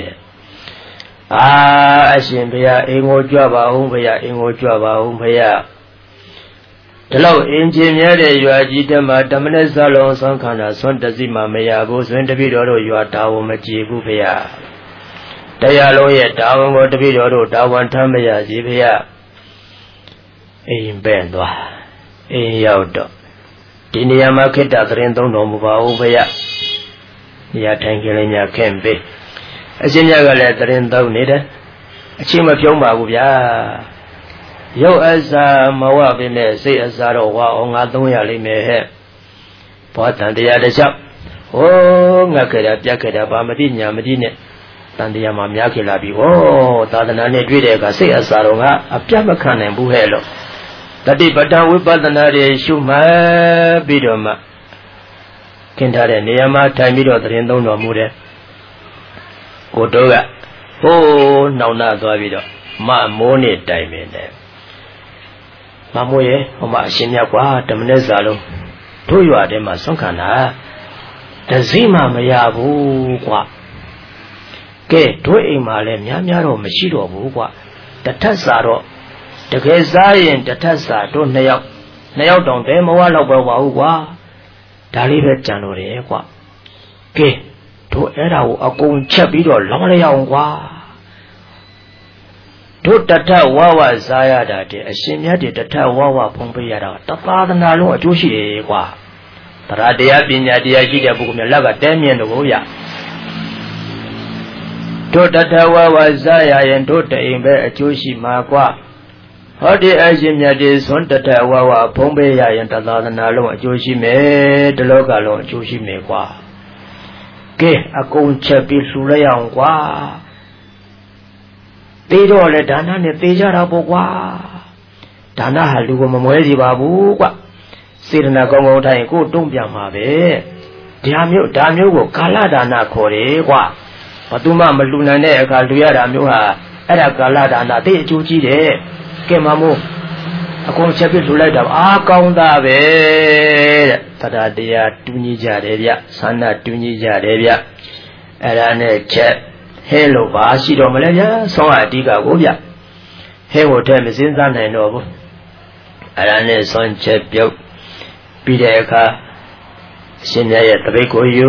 တဲ့အရှင်ဘုရားအိမ်ကိုကြွပါဦးဘုရားအိမ်ကိုကြွပါဦးဘုရားဒီလောက်အင်ဂျင်မြဲတဲ့ရွာကြီးတမှာတမနဲ့စလုံးဆွမ်းခန္ဓာဆွမ်းတစည်းမှမရဘူးဆိုရင်တပိတော်တို့ရွာတာဝန်မကြည့်ဘူးဘုရားတရားလုံးရဲ့တာဝန်ကိုတပိတော်တို့တာဝန်ထမ်းမရစီဘုရားအိမ်ပဲ့သွားအိမ်ရောက်တော့ဒီနေရာမှာခိတ္တသတင်းသုံးတော်မူပါဦးဘုရားနေရာထိုင်ကြလေးများခင်ပေးအရှင်မြတ်ကလည်းသတင်းသုံးနေတယ်အချင်းမဖြုံးပါဘူးဗျာရုပ်အစာမဝပေမဲ့စိတ်အစာတော့ဝါအောင်ငါသုံးရလိမ့်မယ်ဟဲ့ဘောတန်တရားတစ်လျှောက်ဟိုးငါခဲ့တာပြတ်ခဲ့တာဘာမသိညာမသိနဲ့တန်တရားမှာများခဲ့လာပြီဟောသာသနာနဲ့တွေ့တဲ့အခါစိတ်အစာတော့ငါအပြတ်မခံနိုင်ဘူးဟဲ့လို့တတိပဋ္ဌာန်ဝိပဿနာတွေရှုမှတ်ပြီးတော့မှခင်ထားတဲ့နေရာမှာထိုင်ပြီးတော့သတင်းသုံးတော်မူတယ်ကိုတို့ကဟိုးနှောင်နှသွားပြီးတော့မမိုးနေတိုင်ပင်တယ်မမိုးရဲ့ဟိုမှာအရှင်မြတ်ကွာဓမ္မနဲ့စာလုံးတို့ရွာထဲမှာဆွမ်းခန္ဓာတစည်းမှမရဘူးကွာကဲတို့အိမ်မှာလည်းများတော့မရှိတော့ဘူးကွာတထက်စာတော့တကယ်စားရင်တထက်စာတို့နှစ်ယောက်တောင်တဲမဝလောက်ပဲပါဘူးကွာဒါလေးပဲကြံလို့တယ်ကွာကဲတို့အဲ့ဒါကိုအကုန်ချက်ပြီးတော့လောင်းရအောင်ကွာတို့တထဝဝစားရတာတဲ့အရှင်မြတ်တွေတထဝဝဖုံးပေးရတာတသာသနာလုံးအကျိုးရှိတယ်ကွာတရားတရားပညာတရားရှိတဲ့ပုဂ္ဂိုလ်များလက်ကတဲမြင်တော့ရတို့တထဝဝစားရရင်တို့တအိမ်ပဲအကျိုးရှိမှာကွာဟောဒီအရှင်မြတ်တွေသွန်တထဝဝဖုံးပေးရရင်တသာသနာလုံးအကျိုးရှိမယ်တလောကလုံးအကျိုးရှိမယ်ကွာကဲအကုန်ချက်ပြီးလှူလိုက်အောင်ကွာတေးတော့လေဒါနနဲ့တေးကြတာပေါ့ကွာဒါနဟာလူကိုမမွဲစီပါဘူးကွာစေတနာကောင်းကောင်းထိုင်ကိုတုံ့ပြန်မှာပဲဒါမျိုးကိုကာလဒါနခေါ်တယ်ကွာဘသူမှမလှူနိုင်တဲ့အခါလူရတာမျိုးဟာအဲ့ဒါကာလဒါနသိအကျိုးကြီးတယ်ကဲမမို့အကုန်ချက်ပြလှူလိုက်တာအားကောင်းတာပဲတဲ့တရားတရားတူညီကြတယ်ဗျဆန္ဒတူညီကြတယ်ဗျအဲ့ဒါနဲ့ချက်ဟဲလို့ပါရှိတော့မလဲဗျာဆောင်းအဓိကကိုဗျဟဲကိုထဲမစင်းစားနိုင်တော့ဘူးအဲ့ဒါနဲ့ဆွမ်းချက်ပြုတ်ပြီးတဲ့အခါအရှင်မြတ်ရဲ့တပိတ်ကိုယူ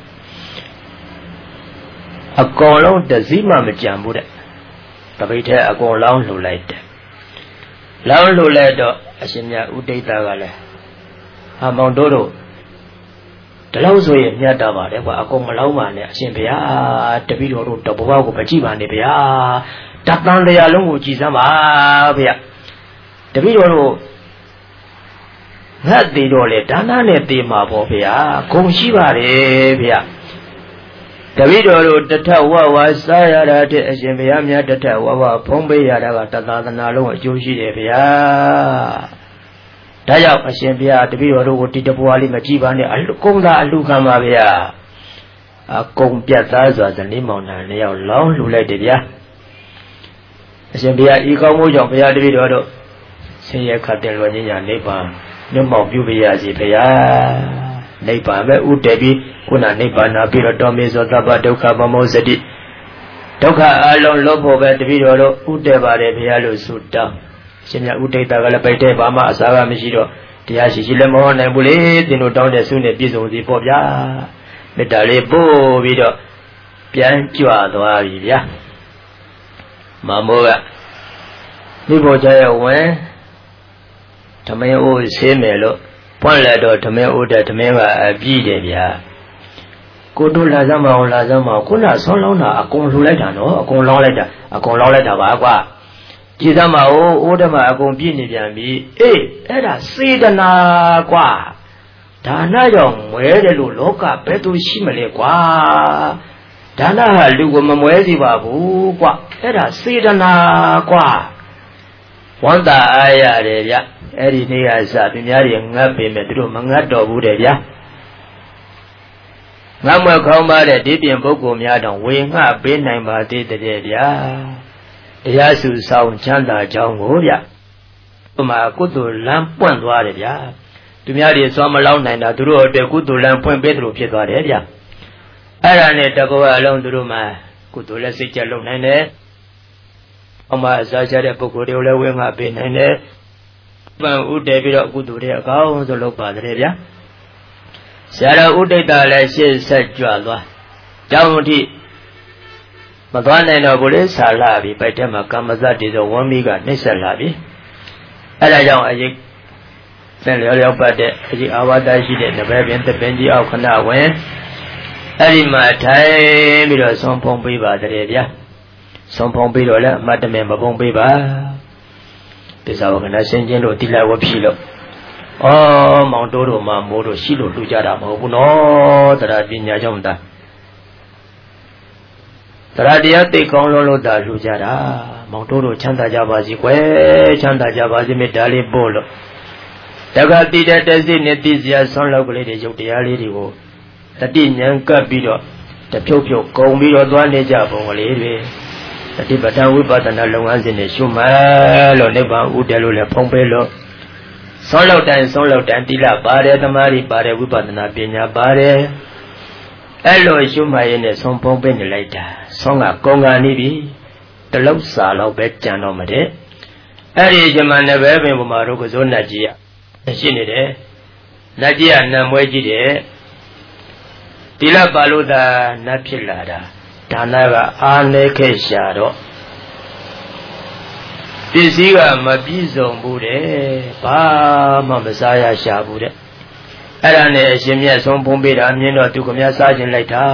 အကောင်လုံးတစည်းမှမကြံဘူးတဲ့တပိတ်ထဲအကောင်လောင်းလှူလိုက်တယ်လောင်းလှူလိုက်တော့အရှင်မြတ်ဥဒိတကလည်းဟာမောင်တို့ဒီလောက်ဆိုရင်မြတ်တာပါတယ်ကွာအကုန်မလောင်းပါနဲ့အရှင်ဘုရားတပည့်တော်တို့တဘဝကိုမကြည့်ပါနဲ့ဗျာတသံတရားလုံးကိုကြည်စမ်းပါဗျာတပည့်တော်တို့ငတ်သေးတော့လေဒါနနဲ့သေမှာပေါ့ဗျာဂုံရှိပါတယ်ဗျာတပည့်တော်တို့တထဝဝစားရတာတဲ့အရှင်ဘုရားမြတ်တထဝဝဖုံးပေးရတာကတသနာလုံးအကျိုးရှိတယ်ဗျာဒါကြောင့်အရှင်ဘုရားတပည့်တော်တို့ကိုဒီတဘွားလေးမကြည့်ပါနဲ့အကုန်သာအလူခံပါဗျာအကုန်ပြတ်သားစွာဇနီးမောင်နှံနှစ်ယောက်လောင်းလှူလိုက်တယ်ဗျာအရှင်ဘုရားဤကောင်းမှုကြောင့်ဘုရားတပည့်တော်တို့ဆင်းရဲခတ်တဲ့လွန်ခြင်းညာနိဗ္ဗာန်မျက်မှောက်ပြုပါရစေဘုရားနိဗ္ဗာန်ပဲဥတည်ပြီးခုနနိဗ္ဗာန်နာပြီးတော့တောမေသောသဗ္ဗဒုက္ခမမောစတိဒုက္ခအလုံးလွတ်ဖို့ပဲတပည့်တော်တို့ဥတည်ပါတယ်ဘုရားလို့ဆုတောင်းရှင်မြတ်ဥဒိတာကလည်းပိတ်တဲ့ဘာမှအစာကမရှိတော့တရားရှိရှိလည်းမဟောနိုင်ဘူးလေသင်တို့တောင်းတဲ့ဆုနဲ့ပြည့်စုံစီပေါ့ဗျာမေတ္တာလေးပို့ပြီးတော့ပြန်ကြွသွားပြီဗျာမမိုးကမိဖို့ကြရဲ့ဝင်ဓမင်းအိုးဆေးမယ်လို့ပွန့်လက်တော့ဓမင်းအိုးတဲ့ဓမင်းကအပြည့်တယ်ဗျာကိုတို့လာစမ်းမအောင်လာစမ်းမအောင်ခုနဆောင်းလောင်းတာအကုန်လှူလိုက်တာနော်အကုန်လောင်းလိုက်တာပါကွာကြည်စမ်းမအောင်အိုးဓမ္မအကုန်ပြည့်နေပြန်ပြီအေးအဲ့ဒါစေတနာကွာဒါနကြောင့်မွဲတယ်လို့လောကဘယ်သူရှိမလဲကွာဒါနဟာလူကိုမမွဲစီပါဘူးကွာအဲ့ဒါစေတနာကွာဝန္တာအားရတယ်ဗျအဲ့ဒီနေ့ကစပြများတွေငတ်ပေမဲ့သူတို့မငတ်တော့ဘူးတဲ့ဗျငတ်မွက်ခေါင်းပါတဲ့ဒီပြင်ပုဂ္ဂိုလ်များတော့ဝေငှပေးနိုင်ပါသေးတဲ့ဗျာတရားစုဆောင်ချမ်းသာကြောင်းကိုဗျဥမာကုသိုလ်လမ်းပွင့်သွားတယ်ဗျာသူများတွေသွားမလောက်နိုင်တာသူတို့အတွက်ကုသိုလ်လမ်းပွင့်ပေးတယ်လို့ဖြစ်သွားတယ်ဗျအဲ့ဒါနဲ့တကောအလုံးသူတို့မှကုသိုလ်လည်းစိတ်ကြလုံနိုင်တယ်အမှအစားချတဲ့ပုဂ္ဂိုလ်တွေလည်းဝေငှပေးနိုင်တယ်ပန်ဥတည်ပြီးတော့ကုသိုလ်တွေအကောင်းဆုံးလုပ်ပါတယ်ဗျာဆရာတော်ဥဒိတလည်းရှေ့ဆက်ကြွသွားကြောင်းထိမသွားနိုင်တော့ဘူးလေဆာလာပြီပိုက်ထဲမှာကမ္မဇတ်တွေဆိုဝမ်းမီးကနှိမ့်ဆက်လာပြီအဲ့ဒါကြောင့်အရေးသင်လျော်လျောက်ပတ်တဲ့အရေးအာဝါဒရှိတဲ့တပည့်ပင်သပင်ကြီးအောက်ခဏဝင်အဲ့ဒီမှာထိုင်ပြီးတော့ဆုံးဖုံးပေးပါတယ်ဗျာဆုံးဖုံးပြီးတော့လည်းအမတ်တမဲမဖုံးပေးပါပစ္စဝကနာရှင်းချင်းတို့တိလဝဖြီလို့မောင်တိုးတို့မှမိုးတို့ရှိလို့လှူကြတာမဟုတ်ဘူးနော်တရားပညာကြောင့်တရားတရားသိကောင်းလို့သာလှူကြတာမောင်တိုးတို့ချမ်းသာကြပါစေကွယ်ချမ်းသာကြပါစေမေတ္တာလေးပို့လို့တက္ကတိတဲ့တစိနဲ့သိစရာဆွမ်းလောက်ကလေးတွေရုပ်တရားလေးတွေကိုတတိဉာဏ်ကပ်ပြီးတော့တဖြုတ်ဖြုတ်ဂုံပြီးတော့သွားနေကြပုံကလေးတွေတတိပဋ္ဌာန်ဝိပဿနာလုပ်ငန်းစဉ်နဲ့ရှုမှတ်လို့နိဗ္ဗာန်ဥတည်လို့လည်းဖုံးပေးလို့ဆောင်းလောက်တိုင်းတိလပါတယ်သမာဓိပါတယ်ဝိပဿနာပညာပါတယ်အဲ့လိုရှုမှတ်ရင်းနဲ့ဆုံးဖုံးပေးနေလိုက်တာဆောင်းကကုံကနေပြီတလောက်စာလောက်ပဲကြံတော့မတဲ့အဲ့ဒီဇမန်နဲ့ပဲပင်ဘုမာတို့ကစိုးနတ်ကြီးရရှိနေတယ်နတ်ကြီးကနံမွဲကြီးတယ်တိလပါလို့သာနတ်ဖြစ်လာတာဒါနကအာနေခဲ့ရှာတော့ပစ္စည်းကမပြည့်စုံဘူးတဲ့ဘာမှမစားရရှာဘူးတဲ့အဲ့ဒါနဲ့အရှင်မြတ်ဆုံးဖုံးပေးတာမြင်တော့သူကများစားခြင်းလိုက်တာ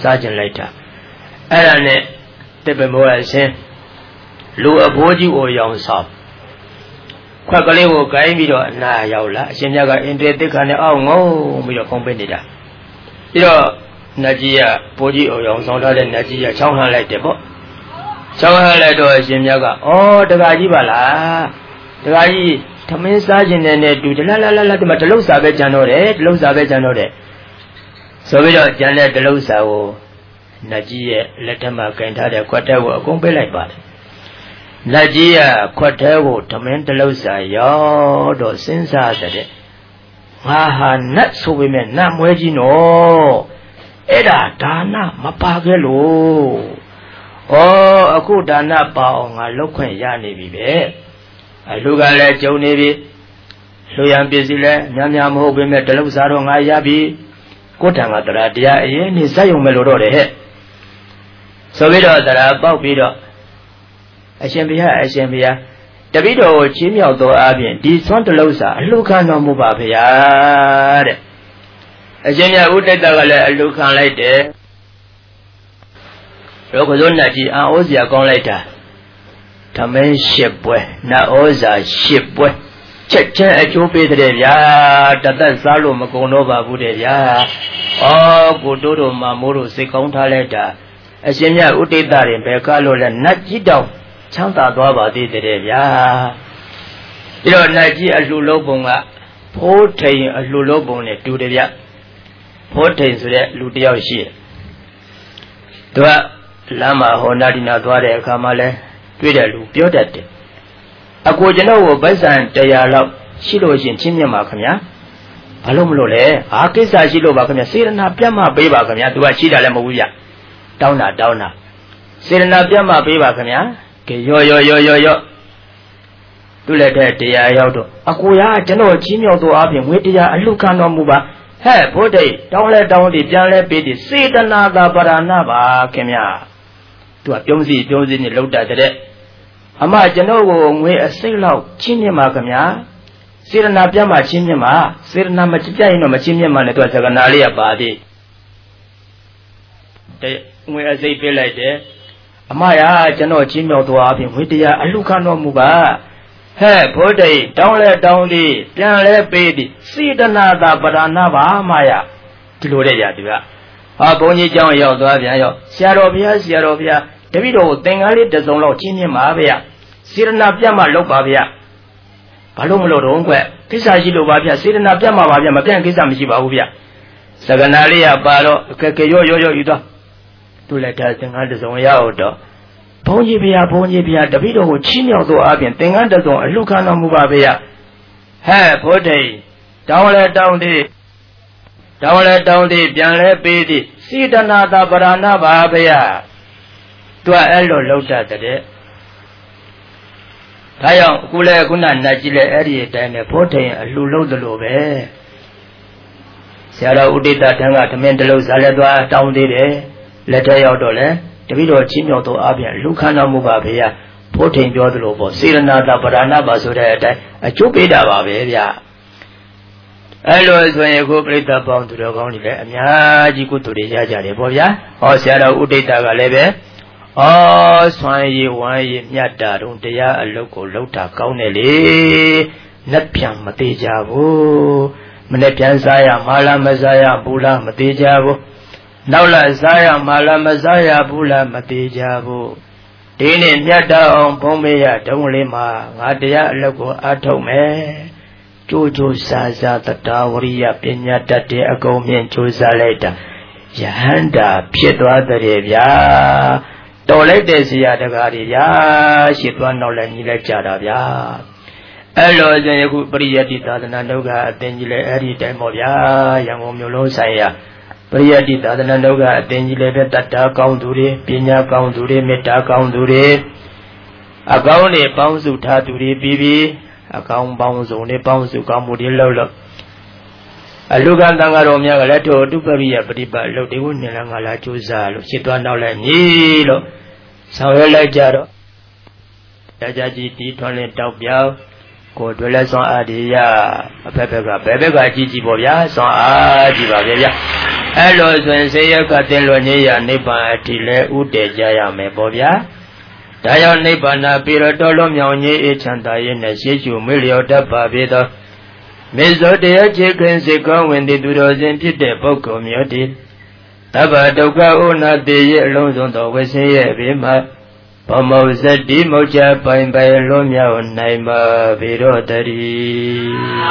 အဲ့ဒါနဲ့တပည့်မောအရှင်လူအဘိုးကြီးကိုရောင်ဆောင်ခွက်ကလေးကိုဂိုင်းပြီးတော့အနာရောက်လာအရှင်မြတ်ကအင်တေတိခါနဲ့အောက်ငုံပြီးတော့ဖုံးပေးနေတာပြီးတော့နတ်ကြီးကဘိုးကြီးကိုရောင်ဆောင်ထားတဲ့နတ်ကြီးကချောင်းလှမ်းလိုက်တယ်ပေါ့ချောင်းလှမ်းလိုက်တော့အရှင်မြတ်ကတခါကြီးပါလားတခါကြီးသမင်းစားခြင်းနဲ့တူတလားဒီမှာတလုံးစာပဲကြံတော့တယ်ဆိုပြီးတော့ကြံတဲ့တလုံးစာကိုနတ်ကြီးရဲ့လက်ထက်မှာကင်ထားတဲ့ခွက်ထဲကိုအကုန်ပေးလိုက်ပါတယ်နတ်ကြီးကခွက်ထဲကိုသမင်းတလုံးစာရောက်တော့စဉ်းစားတဲ့ငါဟာနတ်ဆိုပေမဲ့နတ်မွဲကြီးနော်အဲ့ဒါဒါနမပါခဲ့လို့အခုဒါနပါအောင်ငါလောက်ခွင့်ရနေပြီပဲအလူကလည်းကြုံနေပြီလူရန်ပစ္စည်းလည်းများမဟုတ်ပေမဲ့တလုံးစားတော့ငါရပြီကိုယ်တန်ကတရားအရင်နေစက်ရုံမဲ့လို့တော့တယ်ဟဲ့ဆိုပြီးတော့တရားပေါက်ပြီးတော့အရှင်ဘုရားတပည့်တော်ကိုချင်းမြောက်တော်အပြင်ဒီသွန်းတလုံးစားအလူခံတော်မူပါဗျာတဲ့အရှင်မြတ်ဥဒ္ဒတကလည်းအလူခံလိုက်တယ်ရောကဇောနတ်ကြီးအာဩဇရာကောင်းလိုက်တာသမင်း8ပွဲနတ်ဩဇာ8ပွဲချက်ချင်းအကျိုးပေးတဲ့ဗျာတသက်စားလို့မကုန်တော့ပါဘူးတဲ့ဗျာကိုတိုးတို့မမိုးတို့စိတ်ကောင်းထားလိုက်တာအရှင်မြတ်ဥဒိတရင်ဘယ်ကလို့လဲနတ်ကြီးတောင်ချမ်းသာသွားပါသေးတဲ့ဗျာပြီးတော့နတ်ကြီးအလှလုံးပုံကဖိုးထိန်အလှလုံးပုံနဲ့တူတယ်ဗျဖိုးထိန်ဆိုတဲ့လူတယောက်ရှိတယ်သူကလမ်းမှာဟောနာဒီနာသွားတဲ့အခါမှာလဲတွေ့တဲ့လူပြောတတ်တယ်အကိုကျွန်တော်ကိုဗိုက်ဆန်100လောက်ရှိလို့ရှင်ချင်းမြတ်ပါခင်ဗျာဘာလို့မလို့လဲဘာကိစ္စရှိလို့ပါခင်ဗျာစေရနာပြတ်မှပေးပါခင်ဗျာသူကရှိတာလည်းမဟုတ်ဘူးဗျတောင်းတာ Sirna Piama Piva Kanya, yo. To let her dear Yodo. Akuya, General Chino to Abin, Witia, and Lucano Muba. Hey, put it, don't let down the Janle Bidi, see the Nada Baranaba, Kemia. To a Josie in the load at it. Ama General, we a sail out, Chinima Kamia. Sirna Piama Chinima, Sirna Machino Machinima, it was a Ganalia body. We as they feel like that. Amaya, General Chino to Abin, Witia, and Lucano Muba. Hey, put it, don't let down the, don't let baby, see the nada, but another Maya. Tiluria, a bony young Yodo, Sierra, Davido, Tengali, the Zolo, Chini Mavia, Sirna Piama Lopavia, Palomolo Ronque, Kisajilo Vavia, Sirna Piama Vavia, Macan Kisam Shibavia, Saganalia, Balo, Kakeyo, Yuda, to let us think under the Yaudo. Ponjibia, Davido, Chino to Abian, thing under the Lucano Mubavia. Hey, put it, don't let down the, Janle Bidi, see the nada barana babia. To a ello lota today. Tayo, Kule Guna Najile Eddie, and a protein, a lulo the lobe. Sarah Udita Tanga to Mendelo Zaladwa, down the letter Yodole. Davido Chino to Abian, Lucana Mubabia, Potin Jodlobo, Sirenada Barana Basura, a Chupida Babia. Hello, when you go play the bomb to the Goni, Yaji go to the Yaja Bovia, or Sarah Udita Galebe, or Swine, one Yata, don't they are a local Lota Kauneli, Nepian Matejavo, Menepian Zaya, Mala Mazaya, Bula Matejavo. Naula Zaya Mala Mazaya Bula Matijabo. Dini Nyata on Pomea, Domlima, Adia Logo Atome. Jojo Saza, the Tawaria, Pinyata de Agomian Josa later. Yahanda, Pietro the Revia. Dolete Sia the Garia, she one no Lanila Chadavia. Hello, then you could bring a dita than Anoga, then you let Eddie Demovia, young Omulo Saya. Priyati Tadanaga, Dengile, Tata Kaunduri, Pina Kaunduri, Meta Kaunduri, a Gauni, Bounzu Taturi, Bibi, a Kaun Bounzu, Bounzu Kamudi Lolo. A Lugan Dangaromia, Leto, Duperia, Priba, Lodunanga, Chuza, Chitwana, Nilo, Samuel Jaro, Jaji, Tony Taubia, Codula Son Adia, a Pepega, Gigi Boya, Son Adivia. Hello, when say a Catalonia, Nipa, Tile, Ude, Jaya, Mebovia. Dion Nipana, Piratolom, Yoni, Chantayan, a Shichu, Miliota, Babida. Miso de chicken second when they do those into the book community. Tabadoka, Una, the Loans on the West, Bima. Pomo said, Dimoja, Pine by Lomia, Naima, Virotari.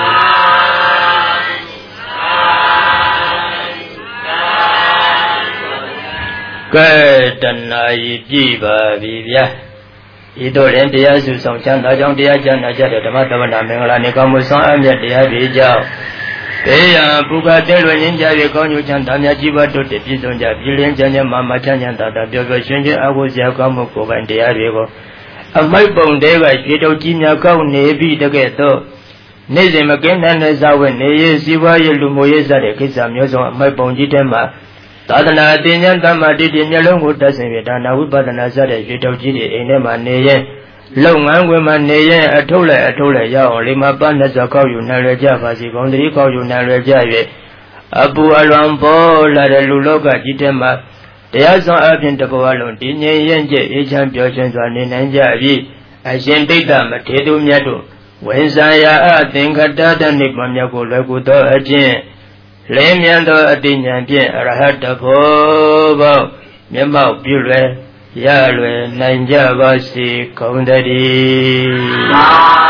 Good and I give a vivia. Idol and the Asus on Chanda, John the Ajan, Ajada, the Matavana, Mengala, Nikamusan, and the Abija. They are Buga Delo Ninja, the Konyu Chantanya Jiva to the Pizonja, Billion Janya, Mama Chanya, the version I was Yakamoko and the Arigo. A my bone day, I paid out Jimia Cow, Navy the ghetto. Nazim again, and as I went, Siva, Lumoyeza, the Kisam, on my bone Jitema. Tadana Dinyan Damadi Dinyan would doesn't be done. I would but another little giddy in a man, long and women, a tola, ya only my bandits are call you Nara Java, the only call you Nara Java. Abu Alambo, La Luloga, Jitema. They are so up in the Boalon, Dinyan, each champions on in Anjavi. I sent them a Tedu Miato. When Zaya, think a data Nipamako Lagudo again. Lemiando a dinyan, a hat of Bobo, Yamau Pure, Yalwe, Nanja Vasi, Kondari.